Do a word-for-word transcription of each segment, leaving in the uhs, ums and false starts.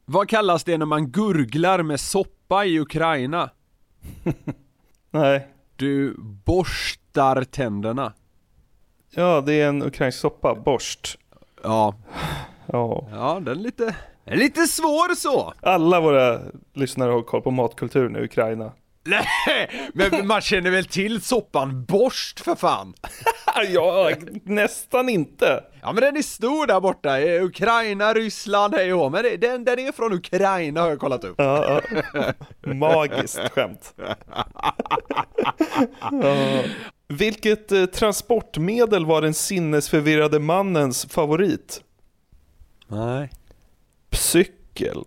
Vad kallas det när man gurglar med soppa i Ukraina? Nej. Du borstar tänderna. Ja, det är en ukrainsk soppa, borst. Ja. Ja. Ja, den är lite, den är lite svår så. Alla våra lyssnare har koll på matkulturen i Ukraina. Nej, men man känner väl till soppan borst för fan. Ja, nästan inte. Ja, men den är stor där borta. Ukraina, Ryssland, hej och hå. Men den, den är från Ukraina har jag kollat upp. Ja, ja. Magiskt skämt. Ja. Vilket eh, transportmedel var den sinnesförvirrade mannens favorit? Nej. Cykel.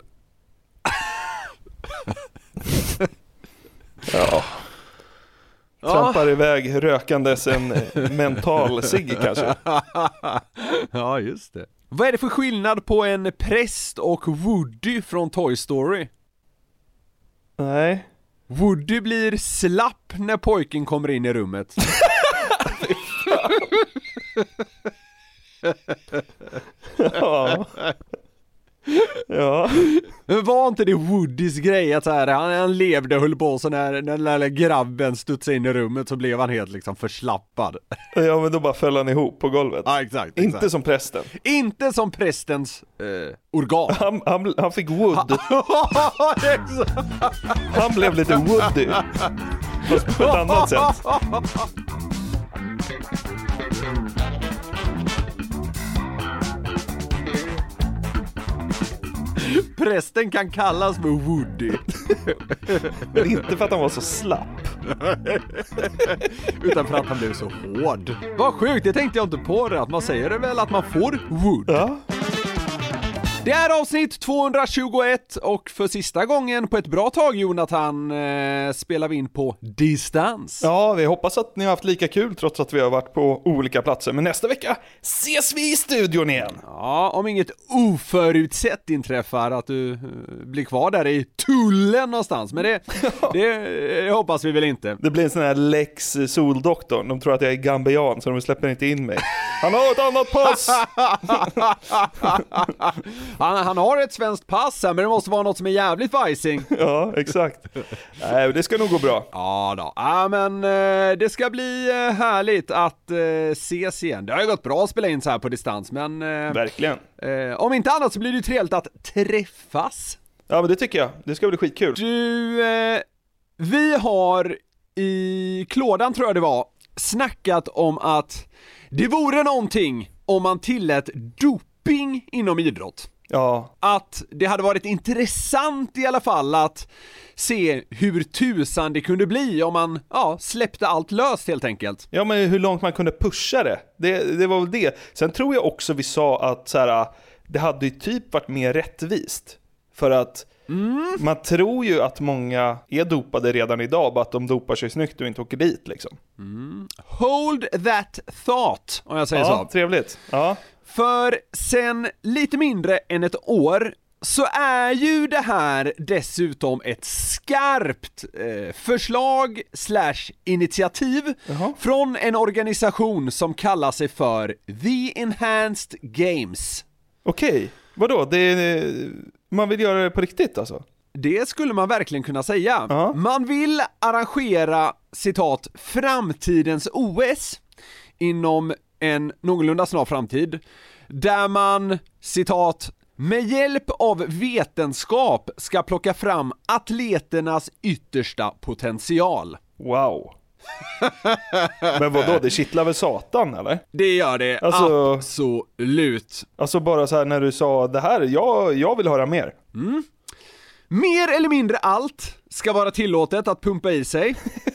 Ja. Trampar ja. iväg rökandes en mental cigg kanske. Ja, just det. Vad är det för skillnad på en präst och Woody från Toy Story? Nej. Woody blir slapp när pojken kommer in i rummet. Ja. Ja. Men var inte det Woodys grej att så här, han, han levde och höll på så när, när den där grabben studsade in i rummet så blev han helt liksom förslappad. Ja, men då bara föll han ihop på golvet. Ja, exakt, exakt. Inte som prästen. Inte som prästens eh, organ. Han, han, han fick wood. Han blev lite woody. Fast på ett annat sätt. Prästen kan kallas för Woody. Men inte för att han var så slapp. Utan för att han blev så hård. Vad sjukt, det tänkte jag inte på det. Att man säger det väl att man får wood. Ja. Det är avsnitt tvåhundratjugoett och för sista gången på ett bra tag, Jonathan, eh, spelar vi in på distans. Ja, vi hoppas att ni har haft lika kul trots att vi har varit på olika platser. Men nästa vecka ses vi i studion igen. Ja, om inget oförutsett inträffar att du eh, blir kvar där i tullen någonstans. Men det, det eh, hoppas vi väl inte. Det blir en sån här Lex Soldoktorn. De tror att jag är gambian så de släpper inte in mig. Han har ett annat pass! Han, han har ett svenskt pass här, men det måste vara något som är jävligt vajsing. Ja, exakt. Nej, det ska nog gå bra. Ja då. Ja, men eh, det ska bli eh, härligt att eh, ses igen. Det har ju gått bra att spela in så här på distans, men... Eh, Verkligen. Eh, om inte annat så blir det ju trevligt att träffas. Ja, men det tycker jag. Det ska bli skitkul. Du, eh, vi har i klådan, tror jag det var, snackat om att det vore någonting om man tillät doping inom idrott. Ja. Att det hade varit intressant i alla fall att se hur tusan det kunde bli om man ja, släppte allt löst helt enkelt. Ja, men hur långt man kunde pusha det. Det, det var väl det. Sen tror jag också vi sa att så här, det hade ju typ varit mer rättvist. För att mm. man tror ju att många är dopade redan idag, bara att de dopar sig snyggt och inte åker dit liksom. Mm. Hold that thought, om jag säger ja, så. Ja, trevligt. Ja. För sen lite mindre än ett år så är ju det här dessutom ett skarpt eh, förslag slash initiativ uh-huh. från en organisation som kallar sig för The Enhanced Games. Okej, okay. Vadå? Det är, man vill göra det på riktigt alltså? Det skulle man verkligen kunna säga. Uh-huh. Man vill arrangera, citat, framtidens O S inom en någorlunda snar framtid, där man, citat, med hjälp av vetenskap ska plocka fram atleternas yttersta potential. Wow. Men vadå, det kittlar väl satan eller? Det gör det, alltså, absolut. Alltså bara så här när du sa det här, jag, jag vill höra mer. Mm. Mer eller mindre allt ska vara tillåtet att pumpa i sig.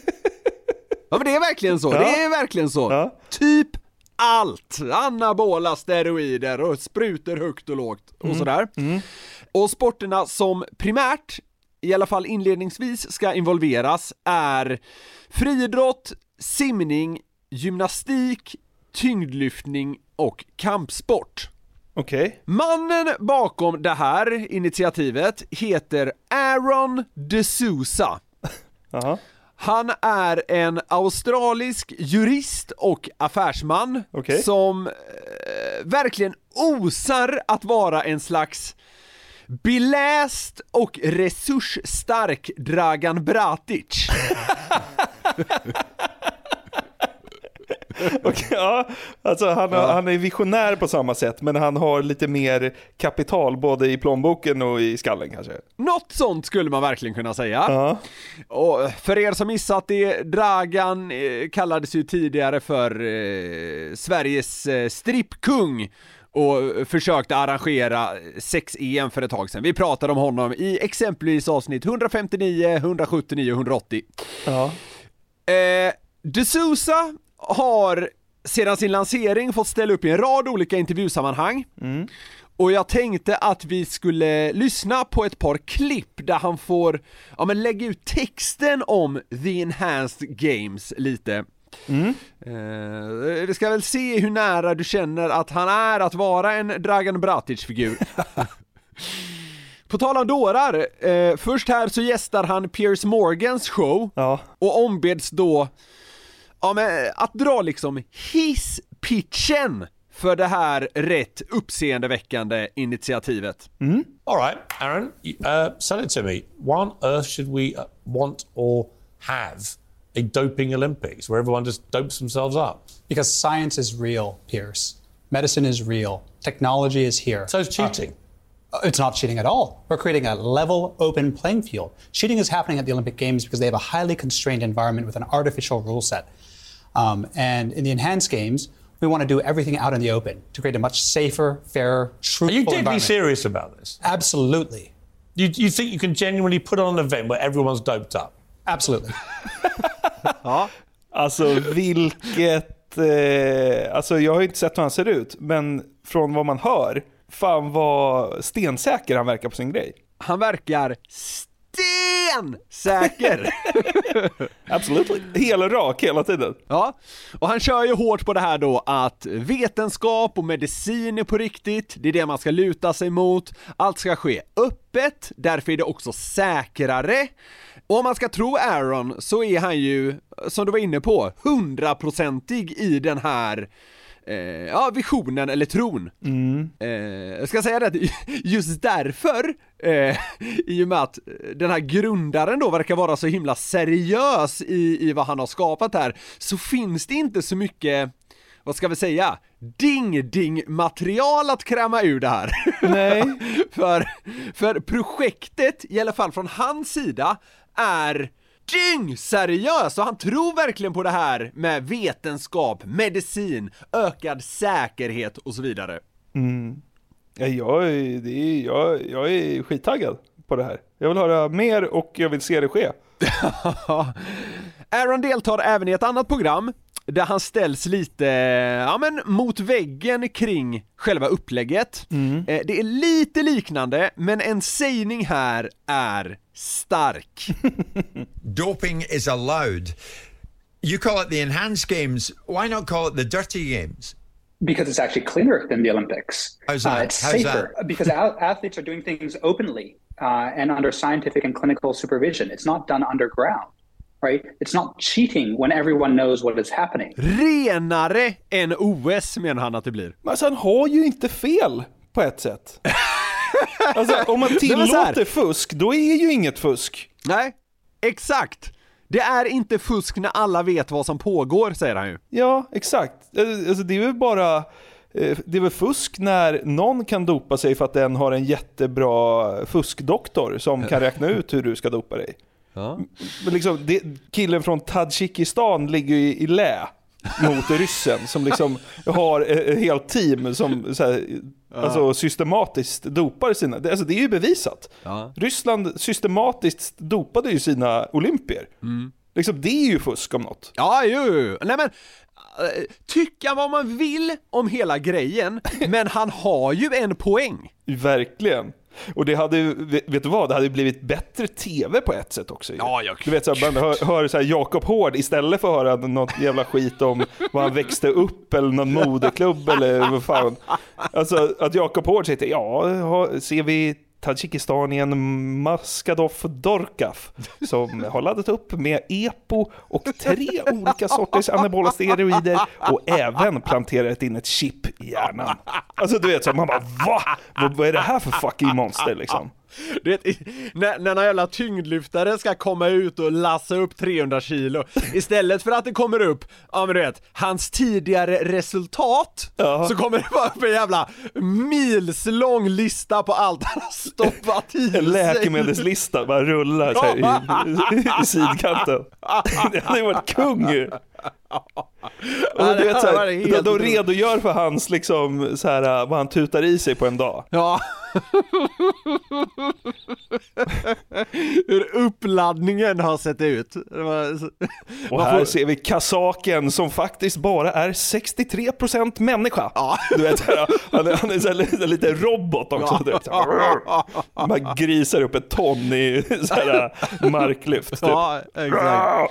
Ja, men det är verkligen så, ja. det är verkligen så. Ja. Typ allt, anabola steroider och sprutor högt och lågt och mm. sådär. Mm. Och sporterna som primärt, i alla fall inledningsvis, ska involveras är friidrott, simning, gymnastik, tyngdlyftning och kampsport. Okej. Okay. Mannen bakom det här initiativet heter Aaron D'Souza. Aha. Han är en australisk jurist och affärsman okay. som eh, verkligen osar att vara en slags Beläst och resursstark Dragan Bratic. Okay, ja, alltså han, har, ja. han är visionär på samma sätt, men han har lite mer kapital både i plånboken och i skallen kanske. Något sånt skulle man verkligen kunna säga. Ja. Och för er som missat det, Dragan eh, kallades ju tidigare för eh, Sveriges eh, strippkung och försökte arrangera sex-E M för ett tag sedan. Vi pratade om honom i exempelvis avsnitt hundrafemtionio, hundrasjuttionio och hundraåttio. Ja. Eh, D'Souza har sedan sin lansering fått ställa upp i en rad olika intervjusammanhang. Mm. Och jag tänkte att vi skulle lyssna på ett par klipp där han får ja, men lägga ut texten om The Enhanced Games lite. Mm. Eh, vi ska väl se hur nära du känner att han är att vara en Dragan Bratic-figur. På tal om dårar, eh, först här så gästar han Piers Morgans show. Ja. Och ombeds då ja, men, att dra liksom hisspitchen för det här rätt uppseendeväckande initiativet. Mm. All right, Aaron, uh, sell it to me. Why on earth should we want or have a doping Olympics where everyone just dopes themselves up? Because science is real, Pierce. Medicine is real. Technology is here. So it's cheating. Uh, it's not cheating at all. We're creating a level, open playing field. Cheating is happening at the Olympic Games because they have a highly constrained environment with an artificial rule set. Um, and in the Enhanced Games, we want to do everything out in the open to create a much safer, fairer, truthful Are you deadly environment. serious about this? Absolutely. You, you think you can genuinely put on an event where everyone's doped up? Absolutely. Ja. Alltså vilket... Eh, alltså jag har inte sett hur han ser ut, men från vad man hör, fan vad stensäker han verkar på sin grej. Han verkar stensäker. Absolut. Hela rak hela tiden. Ja, och han kör ju hårt på det här då att vetenskap och medicin är på riktigt. Det är det man ska luta sig mot. Allt ska ske öppet, därför är det också säkrare. Och om man ska tro Aaron så är han ju, som du var inne på, hundraprocentig i den här eh, ja, visionen eller tron. Mm. Eh, jag ska säga det att just därför, eh, i och med att den här grundaren då verkar vara så himla seriös i, i vad han har skapat här, så finns det inte så mycket, vad ska vi säga, ding-ding-material att kräma ur det här. Nej. för, för projektet, i alla fall från hans sida, är dyng seriös, och han tror verkligen på det här med vetenskap, medicin, ökad säkerhet och så vidare. Mm. Ja, jag, är, det är, jag, jag är skittaggad på det här. Jag vill höra mer och jag vill se det ske. Aaron deltar även i ett annat program där han ställs lite ja, men, mot väggen kring själva upplägget. Mm. Eh, det är lite liknande, men en sägning här är stark. Doping is allowed. You call it the Enhanced Games. Why not call it the Dirty Games? Because it's actually cleaner than the Olympics. How's that? Uh, it's How's safer that? because a- athletes are doing things openly uh, and under scientific and clinical supervision. It's not done underground, right? It's not cheating when everyone knows what is happening. Renare än O S menar han att det blir. Men alltså, han har ju inte fel på ett sätt. Alltså, om man tillåter fusk, då är ju inget fusk. Nej, exakt. Det är inte fusk när alla vet vad som pågår, säger han ju. Ja, exakt. Alltså, det är väl bara det är väl fusk när någon kan dopa sig för att den har en jättebra fuskdoktor som kan räkna ut hur du ska dopa dig. Ja. Men liksom, det, killen från Tadzjikistan ligger i, i lä mot ryssen som liksom har ett helt team som så här, ja. alltså systematiskt dopar sina, det, alltså det är ju bevisat. Ja. Ryssland systematiskt dopade ju sina olympier. Mm. Liksom, det är ju fusk om något. Ja, ju. Nej men tycka vad man vill om hela grejen, men han har ju en poäng. Verkligen. Och det hade, vet du vad, det hade blivit bättre tv på ett sätt också. Ja, jag... Du vet så här, man hör, hör så här Jakob Hård istället för att höra något jävla skit om vad han växte upp eller någon modeklubb eller vad fan. Alltså att Jakob Hård säger, ja, ser vi Tadzjikistanien Maskadov Dorkaf som har laddat upp med EPO och tre olika sorters anabola steroider och även planterat in ett chip i hjärnan. Alltså du vet så man bara, va? Vad är det här för fucking monster liksom? Det, när, när en jävla tyngdlyftare ska komma ut och lassa upp trehundra kilo, istället för att det kommer upp, ja men du vet, hans tidigare resultat, ja. Så kommer det bara upp en jävla milslång lista på allt han har stoppat i sig. En läkemedelslista bara rullar så här i, i, i sidkanten. Det hade varit kung ju. Och du vet, så här, de, de redogör för hans liksom, så här, vad han tutar i sig på en dag. Ja. Hur uppladdningen har sett ut. Och här får... ser vi kazaken som faktiskt bara är sextiotre procent människa. Ja. Du vet, han är, han är så här, så lite robot också. Ja. Du vet, man grisar upp ett ton i så här, marklyft. Typ. Ja, exakt.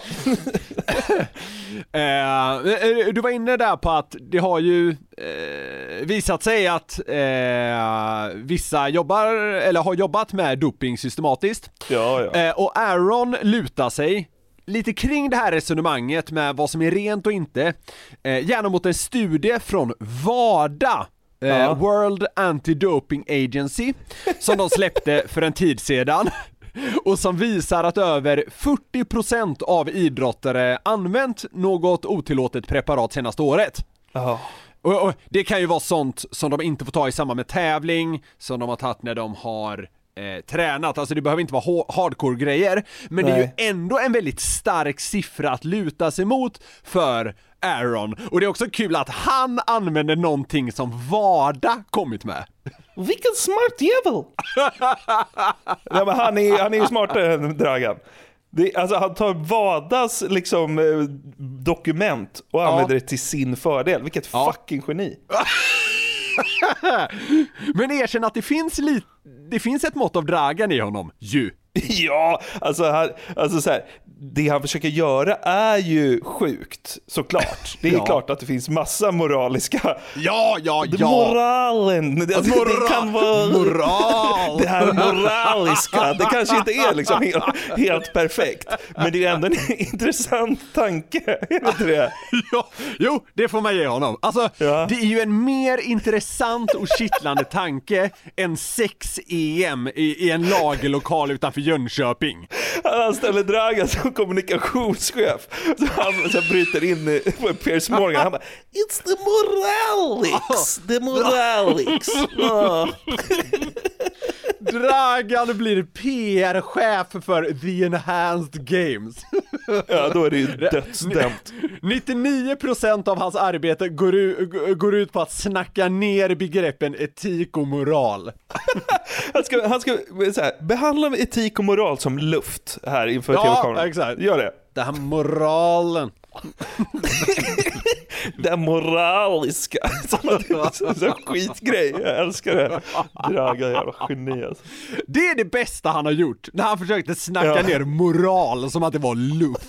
eh, du var inne där på att det har ju eh, visat sig att eh, vissa jobbar eller har jobbat med doping systematiskt. Ja, ja. Eh, och Aaron lutar sig lite kring det här resonemanget med vad som är rent och inte. Eh, gärna mot en studie från WADA, eh, ja. World Anti-Doping Agency, som de släppte för en tid sedan. Och som visar att över fyrtio procent av idrottare använt något otillåtet preparat senaste året. Ja. Och, och det kan ju vara sånt som de inte får ta i samband med tävling, som de har tagit när de har eh, tränat. Alltså det behöver inte vara ha- hardcore-grejer, men Nej. Det är ju ändå en väldigt stark siffra att luta sig mot för Aaron. Och det är också kul att han använder någonting som WADA kommit med. Vilken smart jävel! Ja, men han är, han är ju smartare än Dragan. Det, alltså han tar WADAs liksom, eh, dokument och ja. använder det till sin fördel. Vilket ja. fucking geni. Men erkänn att det finns lite, det finns ett mått av Dragan i honom ju. Ja, alltså, han, alltså så här, det han försöker göra är ju sjukt, såklart. Det är ja. klart att det finns massa moraliska... Ja, ja, ja. Moralen, det, alltså, Moral. det kan vara... Moral. Det här moraliska, det kanske inte är liksom helt, helt perfekt. Men det är ändå en intressant tanke, är det? Ja, jo, det får man ge honom. Alltså, ja. det är ju en mer intressant och kittlande tanke än sex-E M i, i en lagerlokal utanför Jönköping. Han ställer Dragan som kommunikationschef. Så han så bryter in på Piers Morgan. Han bara, it's the moralics. The moralics. Oh. Dragan blir P R-chef för The Enhanced Games. Ja, då är det ju dödsdömt. nittionio procent av hans arbete går, u- går ut på att snacka ner begreppen etik och moral. Han ska, han ska så här, behandla etik och moral som luft här inför ja, tv-kameran. Exakt. Gör det. Det här moralen. Det moraliska. Så skitgrej. Jag älskar det. Draga jävla geni alltså. Det är det bästa han har gjort. När han försökte snacka ja. ner moral som att det var luft.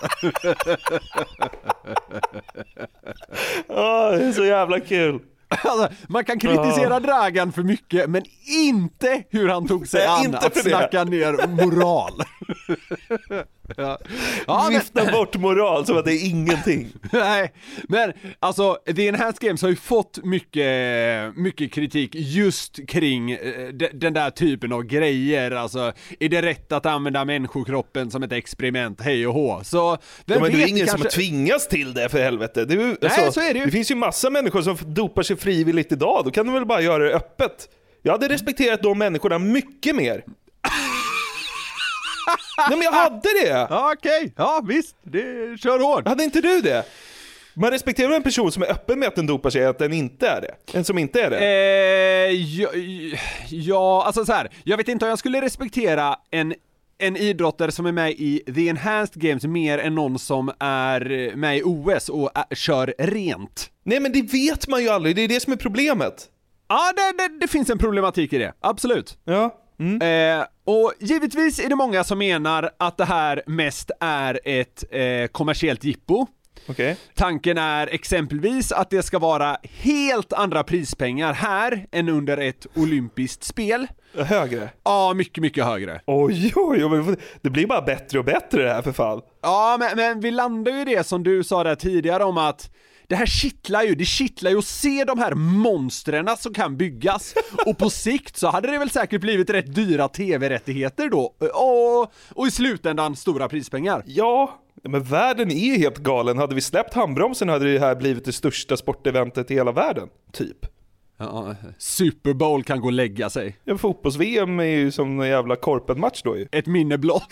Åh, oh, det är så jävla kul. Alltså, man kan kritisera oh. Dragan för mycket, men inte hur han tog sig Nej, an att snacka ner moral. Ja. Ja, Vifta men... bort moral som att det är ingenting. Nej, men alltså The Enhanced Games har ju fått mycket, mycket kritik just kring eh, de, den där typen av grejer. Alltså, är det rätt att använda människokroppen som ett experiment? Hej och hå. Så, ja, men det är ingen kanske... som har tvingats till det, för helvete. Det, är, Nej, alltså, så är det ju. Det finns ju massa människor som dopar sig frivilligt idag. Då kan de väl bara göra det öppet. Jag hade respekterat de människorna mycket mer. Nej, men jag hade det. Ja, okej. Okay. Ja, visst. Det kör hårt. Hade inte du det? Man respekterar en person som är öppen med att den dopar sig, att den inte är det. En som inte är det. Eh, ja, ja, alltså så här. Jag vet inte om jag skulle respektera en en idrottare som är med i The Enhanced Games mer än någon som är med i O S och är, kör rent. Nej, men det vet man ju aldrig. Det är det som är problemet. Ja, det, det, det finns en problematik i det. Absolut. Ja. Mm. Eh, och givetvis är det många som menar att det här mest är ett eh, kommersiellt jippo. Okej. Tanken är exempelvis att det ska vara helt andra prispengar här än under ett olympiskt spel. Högre? Ja, mycket, mycket högre. Oj, oj, oj, det blir bara bättre och bättre det här för fan. Ja, men, men vi landar ju i det som du sa där tidigare om att det här kittlar ju, det kittlar ju att se de här monstren som kan byggas. Och på sikt så hade det väl säkert blivit rätt dyra tv-rättigheter då. Och, och i slutändan stora prispengar. Ja, men världen är ju helt galen. Hade vi släppt handbromsen hade det här blivit det största sporteventet i hela världen, typ. Ja, Super Bowl kan gå och lägga sig. Ja, fotbolls-V M är ju som en jävla korpenmatch då ju. Ett minne blott.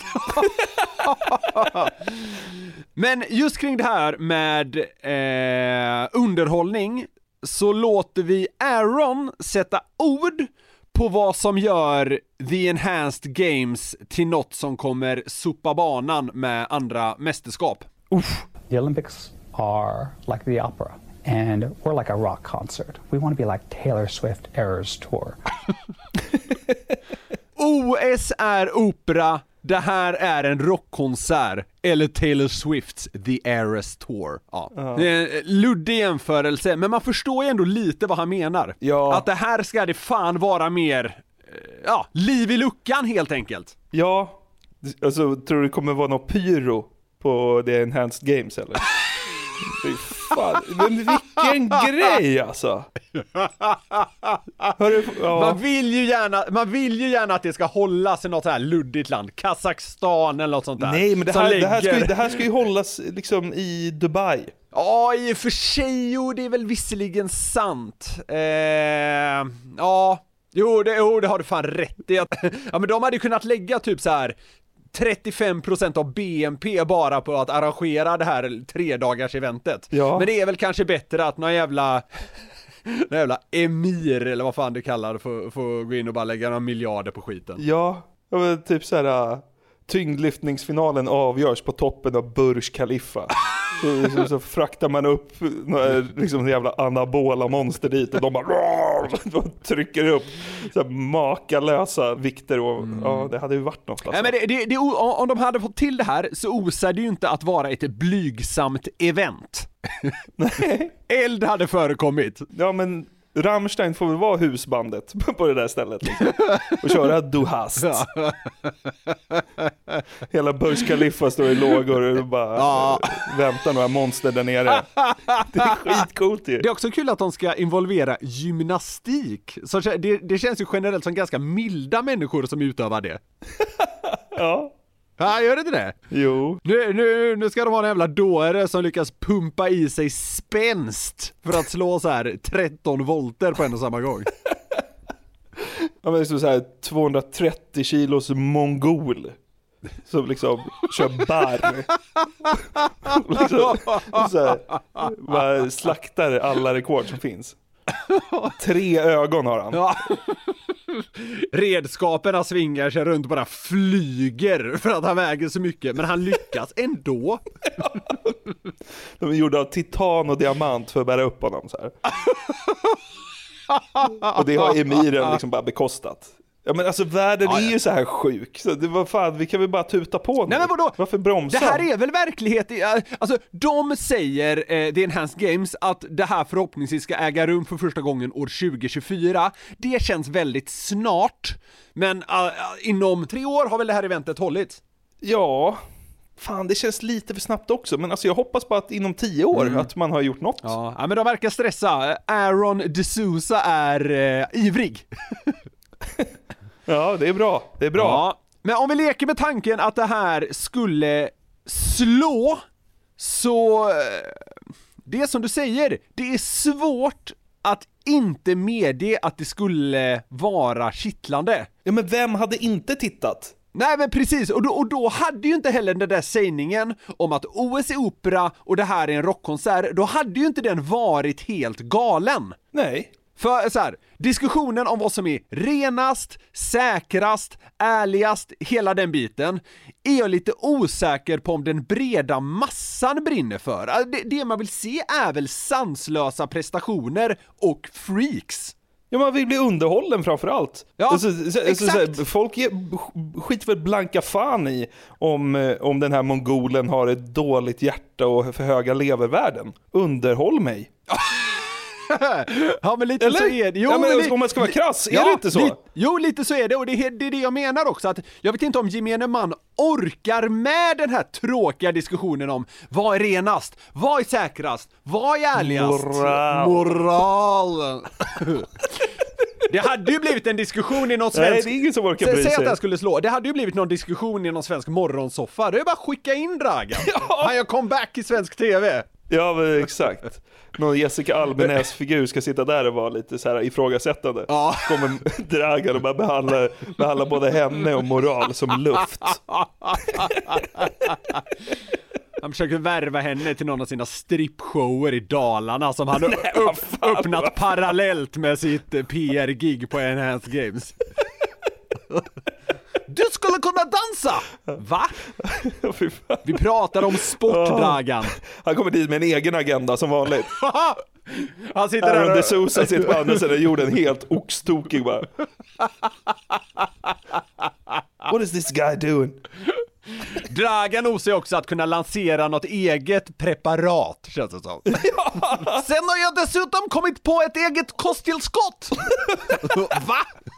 Men just kring det här med eh, underhållning så låter vi Aaron sätta ord på vad som gör The Enhanced Games till något som kommer sopa banan med andra mästerskap. Uff. The Olympics are like the opera. And we're like a rock concert. We want to be like Taylor Swift Eras Tour. O S är opera, det här är en rockkonsert. Eller Taylor Swifts The Eras Tour. Ja. Uh-huh. Det är en luddig jämförelse, men man förstår ju ändå lite vad han menar. Ja. Att det här ska det fan vara mer, ja, liv i luckan helt enkelt. Ja, alltså tror du det kommer vara något pyro på The Enhanced Games eller? Fan, men vilken grej alltså. Hörru, ja. Man vill ju gärna man vill ju gärna att det ska hållas i något så här luddigt land, Kazakstan eller något sånt där. Nej, men det här, lägger... det här, ska, ju, det här ska ju hållas liksom i Dubai. Ja, i och för sig, jo, det är väl visserligen sant. Eh, ja, jo det, jo, det har du fan rätt i. Ja, men de hade ju kunnat lägga typ så här trettiofem procent av B N P bara på att arrangera det här tre dagars eventet. Ja. Men det är väl kanske bättre att någon jävla någon jävla emir eller vad fan du kallar det får, får gå in och bara lägga några miljarder på skiten. Ja, typ så här tyngdlyftningsfinalen avgörs på toppen av Burj Khalifa. Så, så, så fraktar man upp några, liksom jävla anabola monster dit och de bara de trycker upp så här makalösa vikter och mm. ja, det hade ju varit något. Alltså. Nej, men det, det, det, om de hade fått till det här så osar det ju inte att vara ett blygsamt event. Nej. Eld hade förekommit. Ja, men Rammstein får väl vara husbandet på det där stället liksom. Och köra Du hast. Ja. Hela Burj Khalifa står i lågor och bara ja. väntar några monster där nere. Det är skitcoolt ju. Det är också kul att de ska involvera gymnastik. Så det, det känns ju generellt som ganska milda människor som utövar det. Ja. Ja, gör det inte det? Jo. Nu, nu, nu ska de ha en jävla dåre som lyckas pumpa i sig spänst för att slå så här tretton volter på en och samma gång. Ja, men det är så här tvåhundratrettio kilos mongol som liksom kör barr. liksom, så här, bara slaktar alla rekord som finns. Tre ögon har han. Ja. Redskapen svingar sig runt och bara flyger för att han väger så mycket, men han lyckas ändå. Ja. De är gjorda av titan och diamant för att bära upp honom så här. Och det har emiren liksom bara bekostat. Ja, men alltså världen ja, ja. är ju så här sjuk. Så det var fan, vi kan väl bara tuta på nu. Nej, men vadå? Varför bromsa? Det här är väl verklighet. Alltså de säger eh, The Enhanced Games att det här förhoppningsvis ska äga rum för första gången år tjugo tjugofyra. Det känns väldigt snart. Men uh, inom tre år har väl det här eventet hållit? Ja. Fan, det känns lite för snabbt också. Men alltså jag hoppas på att inom tio år mm. att man har gjort något. Ja, ja men de verkar stressa. Aaron D'Souza är eh, ivrig. Ja, det är bra. Det är bra. Ja, men om vi leker med tanken att det här skulle slå, så det är som du säger, det är svårt att inte medge att det skulle vara kittlande. Ja, men vem hade inte tittat? Nej, men precis, och då, och då hade ju inte heller den där sägningen om att O S är opera och det här är en rockkonsert, då hade ju inte den varit helt galen. Nej. För så här, diskussionen om vad som är renast, säkrast, ärligast, hela den biten, är jag lite osäker på om den breda massan brinner för. Det, det man vill se är väl sanslösa prestationer och freaks. Ja, man vill bli underhållen framförallt. Ja, alltså, så, exakt. Så, folk ger, skit väl blanka fan i om, om den här mongolen har ett dåligt hjärta och för höga levervärden. Underhåll mig. Ja, men lite Eller? så är det. Jo, ja, men, men, om man ska vara krass, är ja, det inte så? Li, jo, lite så är det, och det är det, är det jag menar också, att jag vet inte om gemene man orkar med den här tråkiga diskussionen om vad är renast, vad är säkrast, vad är ärligast? Moral. Moral. Det hade ju blivit en diskussion i någon svensk... Nej, det är ingen som orkar bry sig. Säg att jag skulle slå. Det hade ju blivit någon diskussion i någon svensk morgonsoffa. Det är bara att skicka in Dragan. Ja. Han gör comeback i svensk tv. Ja, men exakt. Någon Jessica Albenäs-figur ska sitta där och vara lite så här ifrågasättande. Ja. Kommer Dragan och bara behandla, behandla både henne och moral som luft. Han försöker värva henne till någon av sina strippshower i Dalarna som han har Nej, upp, vad fan, öppnat vad parallellt med sitt eh, P R-gig på Enhanced Games. Du skulle kunna dansa! Va? Fy fan. Vi pratar om sportdragan. Han kommer dit med en egen agenda som vanligt. Han sitter Aaron där de och... Sousa sitter på andra sidan jorden helt oxtokig bara. What is this guy doing? Dragan osar också att kunna lansera något eget preparat, känns det som. Ja. Sen har jag dessutom kommit på ett eget kosttillskott. Va?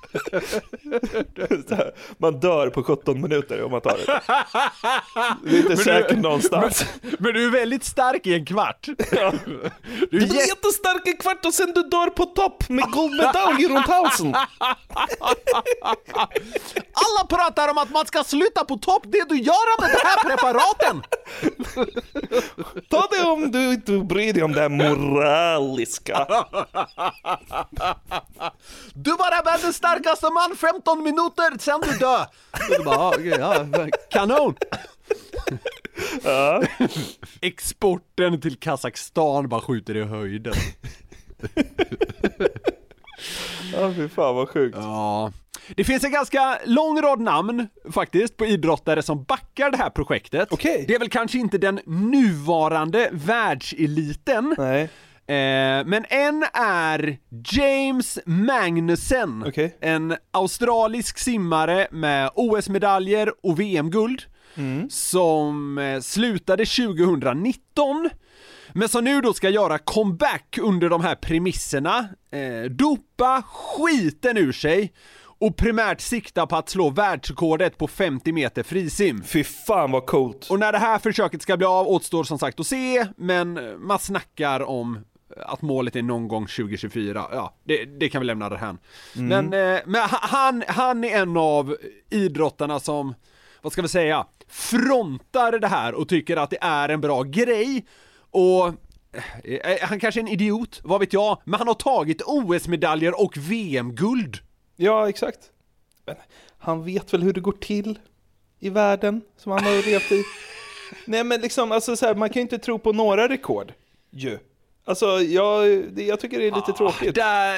Man dör på sjutton minuter om man tar det. Det är inte säkert någonstans. Men, men du är väldigt stark i en kvart. Ja. Du, du blir jättestark i en kvart och sen du dör på topp med guldmedalj runt halsen. Alla pratar om att man ska sluta på topp. Det du gör med de här preparaten. Ta det om du inte bryr dig om det här moraliska. Du bara är världens starkaste man femton minuter sen du dör. Du bara, okay, ja, kanon. Ja. Exporten till Kazakstan bara skjuter i höjden. Ja, fy fan vad sjukt. Ja. Det finns en ganska lång rad namn faktiskt på idrottare som backar det här projektet. Okay. Det är väl kanske inte den nuvarande världseliten. Nej. Eh, men en är James Magnussen, Okay. en australisk simmare med O S-medaljer och V M-guld mm. som eh, slutade tjugonitton. Men som nu då ska göra comeback under de här premisserna, eh, dopa skiten ur sig och primärt sikta på att slå världsrekordet på femtio meter frisim. Fy fan vad coolt. Och när det här försöket ska bli av återstår som sagt att se, men man snackar om att målet är någon gång tjugo tjugofyra. Ja, det, det kan vi lämna det här. Mm. Men, eh, men han, han är en av idrottarna som, vad ska vi säga, frontar det här och tycker att det är en bra grej. Och eh, han kanske är en idiot, vad vet jag, men han har tagit O S-medaljer och V M-guld. Ja, exakt. Men han vet väl hur det går till i världen som han har levt i. Nej, men liksom, alltså så här, man kan ju inte tro på några rekord. Ju. Alltså, jag, jag tycker det är lite ah, tråkigt. Där,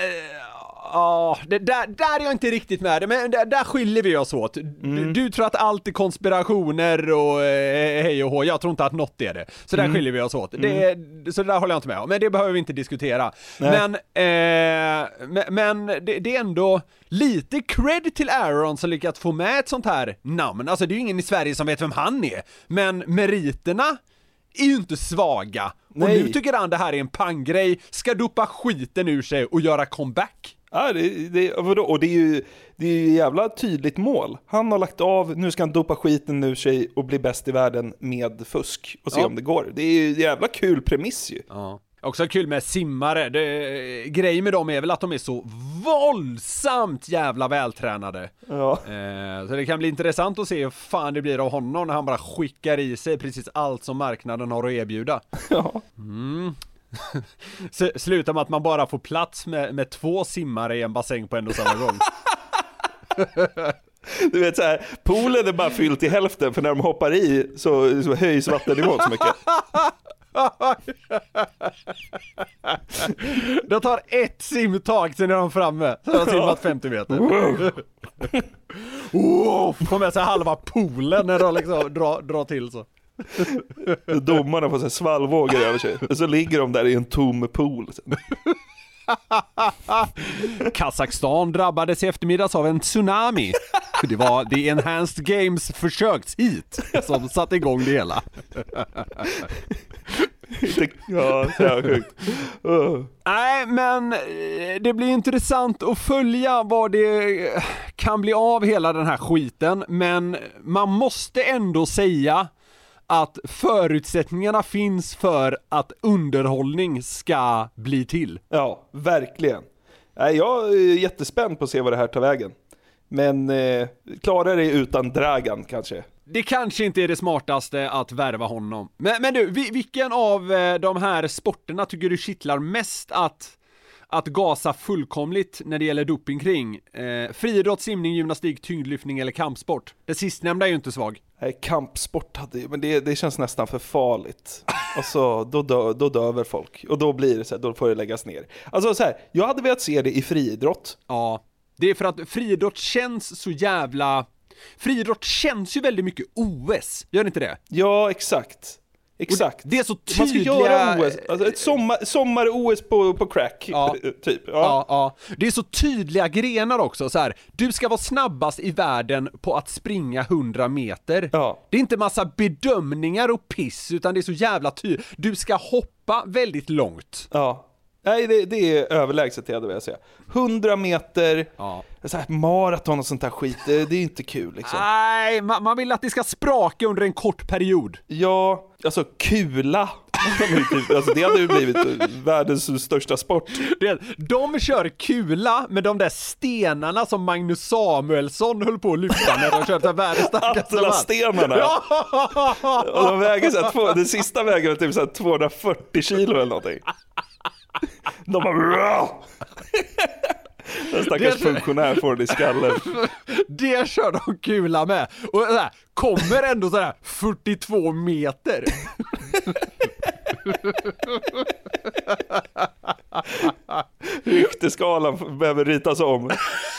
ja, det, där, där är jag inte riktigt med det, men där, där skiljer vi oss åt. Mm. Du, du tror att allt är konspirationer och eh, hej och hå. Jag tror inte att något är det. Så där mm. skiljer vi oss åt. Mm. Det, så det där håller jag inte med om. Men det behöver vi inte diskutera. Nej. Men, eh, men, men det, det är ändå lite cred till Aaron som lyckats få med ett sånt här namn. Alltså det är ju ingen i Sverige som vet vem han är. Men meriterna är ju inte svaga. Nej. Och nu tycker han det här är en panggrej. Ska dopa skiten ur sig och göra comeback. Ja, det, det, vadå? Och det är ju det är ju jävla tydligt mål. Han har lagt av, nu ska han dopa skiten ur sig och bli bäst i världen med fusk och se ja. om det går. Det är ju jävla kul premiss ju. Ja. Också kul med simmare. Det, grejen med dem är väl att de är så våldsamt jävla vältränade. Ja. Eh, så det kan bli intressant att se hur fan det blir av honom när han bara skickar i sig precis allt som marknaden har att erbjuda. Ja. Mm. Slutar med att man bara får plats med, med två simmare i en bassäng på en och samma gång. Du vet så här, poolen är bara fylld till hälften för när de hoppar i så, så höjs vattennivån så mycket. De tar ett simtag sen är de framme. Så har de simmat femtio meter. Oh, får med sig halva poolen när de liksom drar, drar till så. Domarna får så här svallvågor över sig. Och så ligger de där i en tom pool. Kazakstan drabbades i eftermiddags av en tsunami. Det var The Enhanced Games försökshit som satte igång det hela. Ja, så här sjukt. Uh. Nej, men det blir intressant att följa vad det kan bli av hela den här skiten. Men man måste ändå säga att förutsättningarna finns för att underhållning ska bli till. Ja, verkligen. Jag är jättespänd på att se vad det här tar vägen. Men eh, klarar det utan Dragan kanske. Det kanske inte är det smartaste att värva honom. Men, men du, vilken av de här sporterna tycker du kittlar mest att, att gasa fullkomligt när det gäller doping kring? Eh, friidrott, simning, gymnastik, tyngdlyftning eller kampsport? Det sistnämnda är ju inte svag. Nej, kampsport hade, men det, det känns nästan för farligt. Alltså, då, dö, då döver folk. Och då blir det så här, då får det läggas ner. Alltså så här, jag hade velat se det i friidrott. Ja, det är för att friidrott känns så jävla... Friidrott känns ju väldigt mycket O S, gör det inte det? Ja, exakt. Exakt. Det är så tydliga... Man ska göra O S, alltså ett sommar, sommar-O S på, på crack, ja. typ. Ja. Ja, ja. Det är så tydliga grenar också, så här. Du ska vara snabbast i världen på att springa hundra meter. Ja. Det är inte massa bedömningar och piss, utan det är så jävla tydligt. Du ska hoppa väldigt långt. Ja. Nej, det, det är överlägset, jag hade velat säga. hundra meter, ja. Så här, maraton och sånt här skit, det, det är inte kul liksom. Nej, man, man vill att det ska spraka under en kort period. Ja, alltså kula. Alltså det hade ju blivit världens största sport. De kör kula med de där stenarna som Magnus Samuelsson höll på att lyfta när de körde världens starkaste man. Atlas-stenarna. Ja. Och de väger så här, två, det sista väger typ så här tvåhundrafyrtio kilo eller någonting. De bara... Den stackars det... funktionär får det i skallen. Det kör de kula med. Och så här, kommer ändå så här fyrtiotvå meter. Rykteskalan behöver ritas om.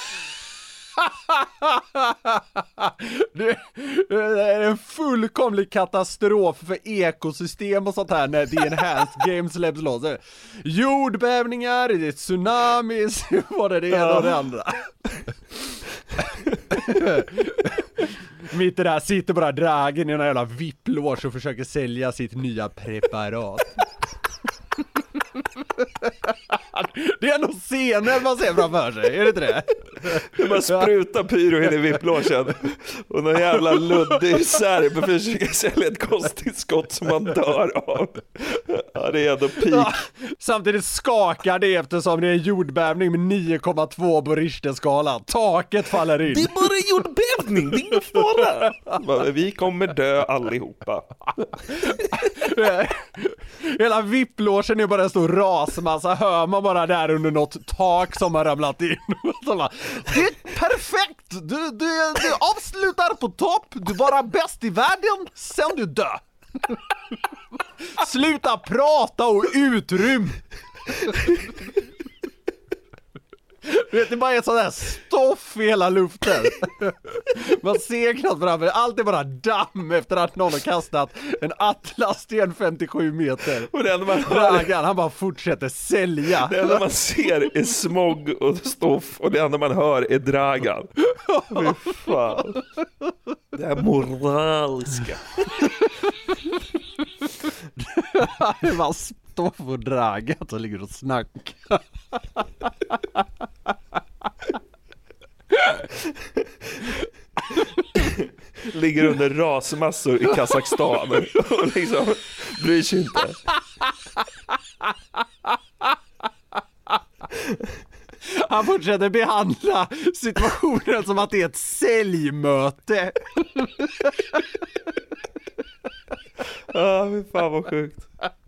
Det, det är en fullkomlig katastrof för ekosystem och sånt här när The Enhanced Games släpps loss. Jordbävningar, det är tsunamis, vad är det ena och det andra. Mitt i det här sitter bara Dragen i en jävla vipplås och försöker sälja sitt nya preparat. Det är nog scener man ser framför sig, är det inte det? Man sprutar pyro in i vipplåsen och någon jävla luddig serb försöker sälja ett kosttillskott som man dör av. Ja, det är ändå peak. Ja, samtidigt skakar det eftersom det är jordbävning med nio komma två på Richterskalan. Taket faller in. Det är bara jordbävning, det är ingen fara. Vi kommer dö allihopa. Hela vipplåsen är bara en stor rasmassa. Hör man bara där under något tak som har ramlat in. Det är perfekt! Du, du, du avslutar på topp. Du var bäst i världen. Sen du dör. Sluta prata och utrym. Du vet, det bara är sån där stoff i hela luften. Man ser knappt framför. Allt är bara damm efter att någon har kastat en atlassten femtiosju meter. Och det enda man hör... Dragan, han bara fortsätter sälja. Det enda man ser är smog och stoff. Och det enda man hör är Dragan. Fy fan. Det är moraliska. Det var stoff och Dragan som ligger och snackar. Ligger under rasmassor i Kazakstan och liksom bryr sig inte. Han fortsätter behandla situationen som att det är ett säljmöte. Ja, men fan vad sjukt.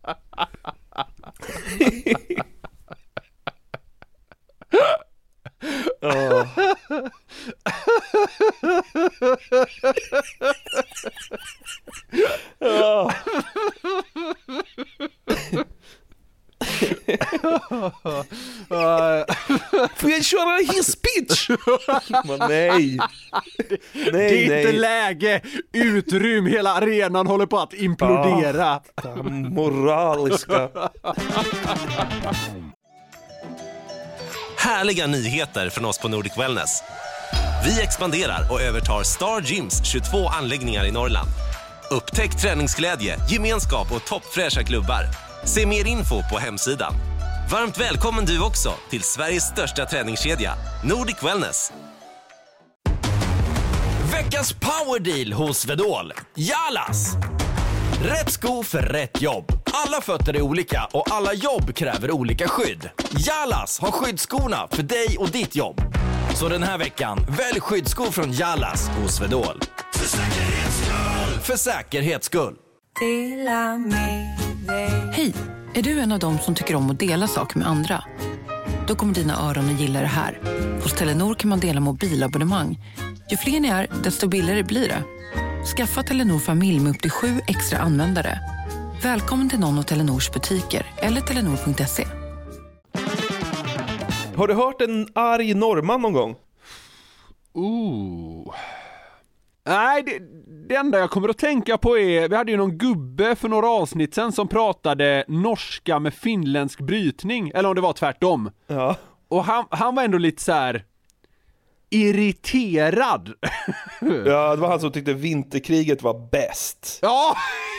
Oh. Oh. Får jag köra his pitch? Men nej. Det, nej, det är nej. inte läge. Utrym, hela arenan håller på att implodera. Ah, moraliska. Härliga nyheter från oss på Nordic Wellness. Vi expanderar och övertar Star Gyms tjugotvå anläggningar i Norrland. Upptäck träningsglädje, gemenskap och toppfräscha klubbar. Se mer info på hemsidan. Varmt välkommen du också till Sveriges största träningskedja, Nordic Wellness. Veckans powerdeal hos Swedol. Jalas! Rätt sko för rätt jobb. Alla fötter är olika och alla jobb kräver olika skydd. Jalas har skyddsskorna för dig och ditt jobb. Så den här veckan, välj skyddsskor från Jalas hos Swedol. För säkerhets skull! För säkerhets skull. Hej, är du en av dem som tycker om att dela saker med andra? Då kommer dina öron att gilla det här. Hos Telenor kan man dela mobilabonnemang. Ju fler ni är, desto billigare blir det. Skaffa Telenor familj med upp till sju extra användare. Välkommen till någon av Telenors butiker eller telenor punkt se. Har du hört en arg norrman någon gång? Ooh. Nej, det, det enda jag kommer att tänka på är, vi hade ju någon gubbe för några avsnitt sen som pratade norska med finländsk brytning, eller om det var tvärtom. Ja. Och han, han var ändå lite så här irriterad. Ja, det var han som tyckte vinterkriget var bäst. Ja,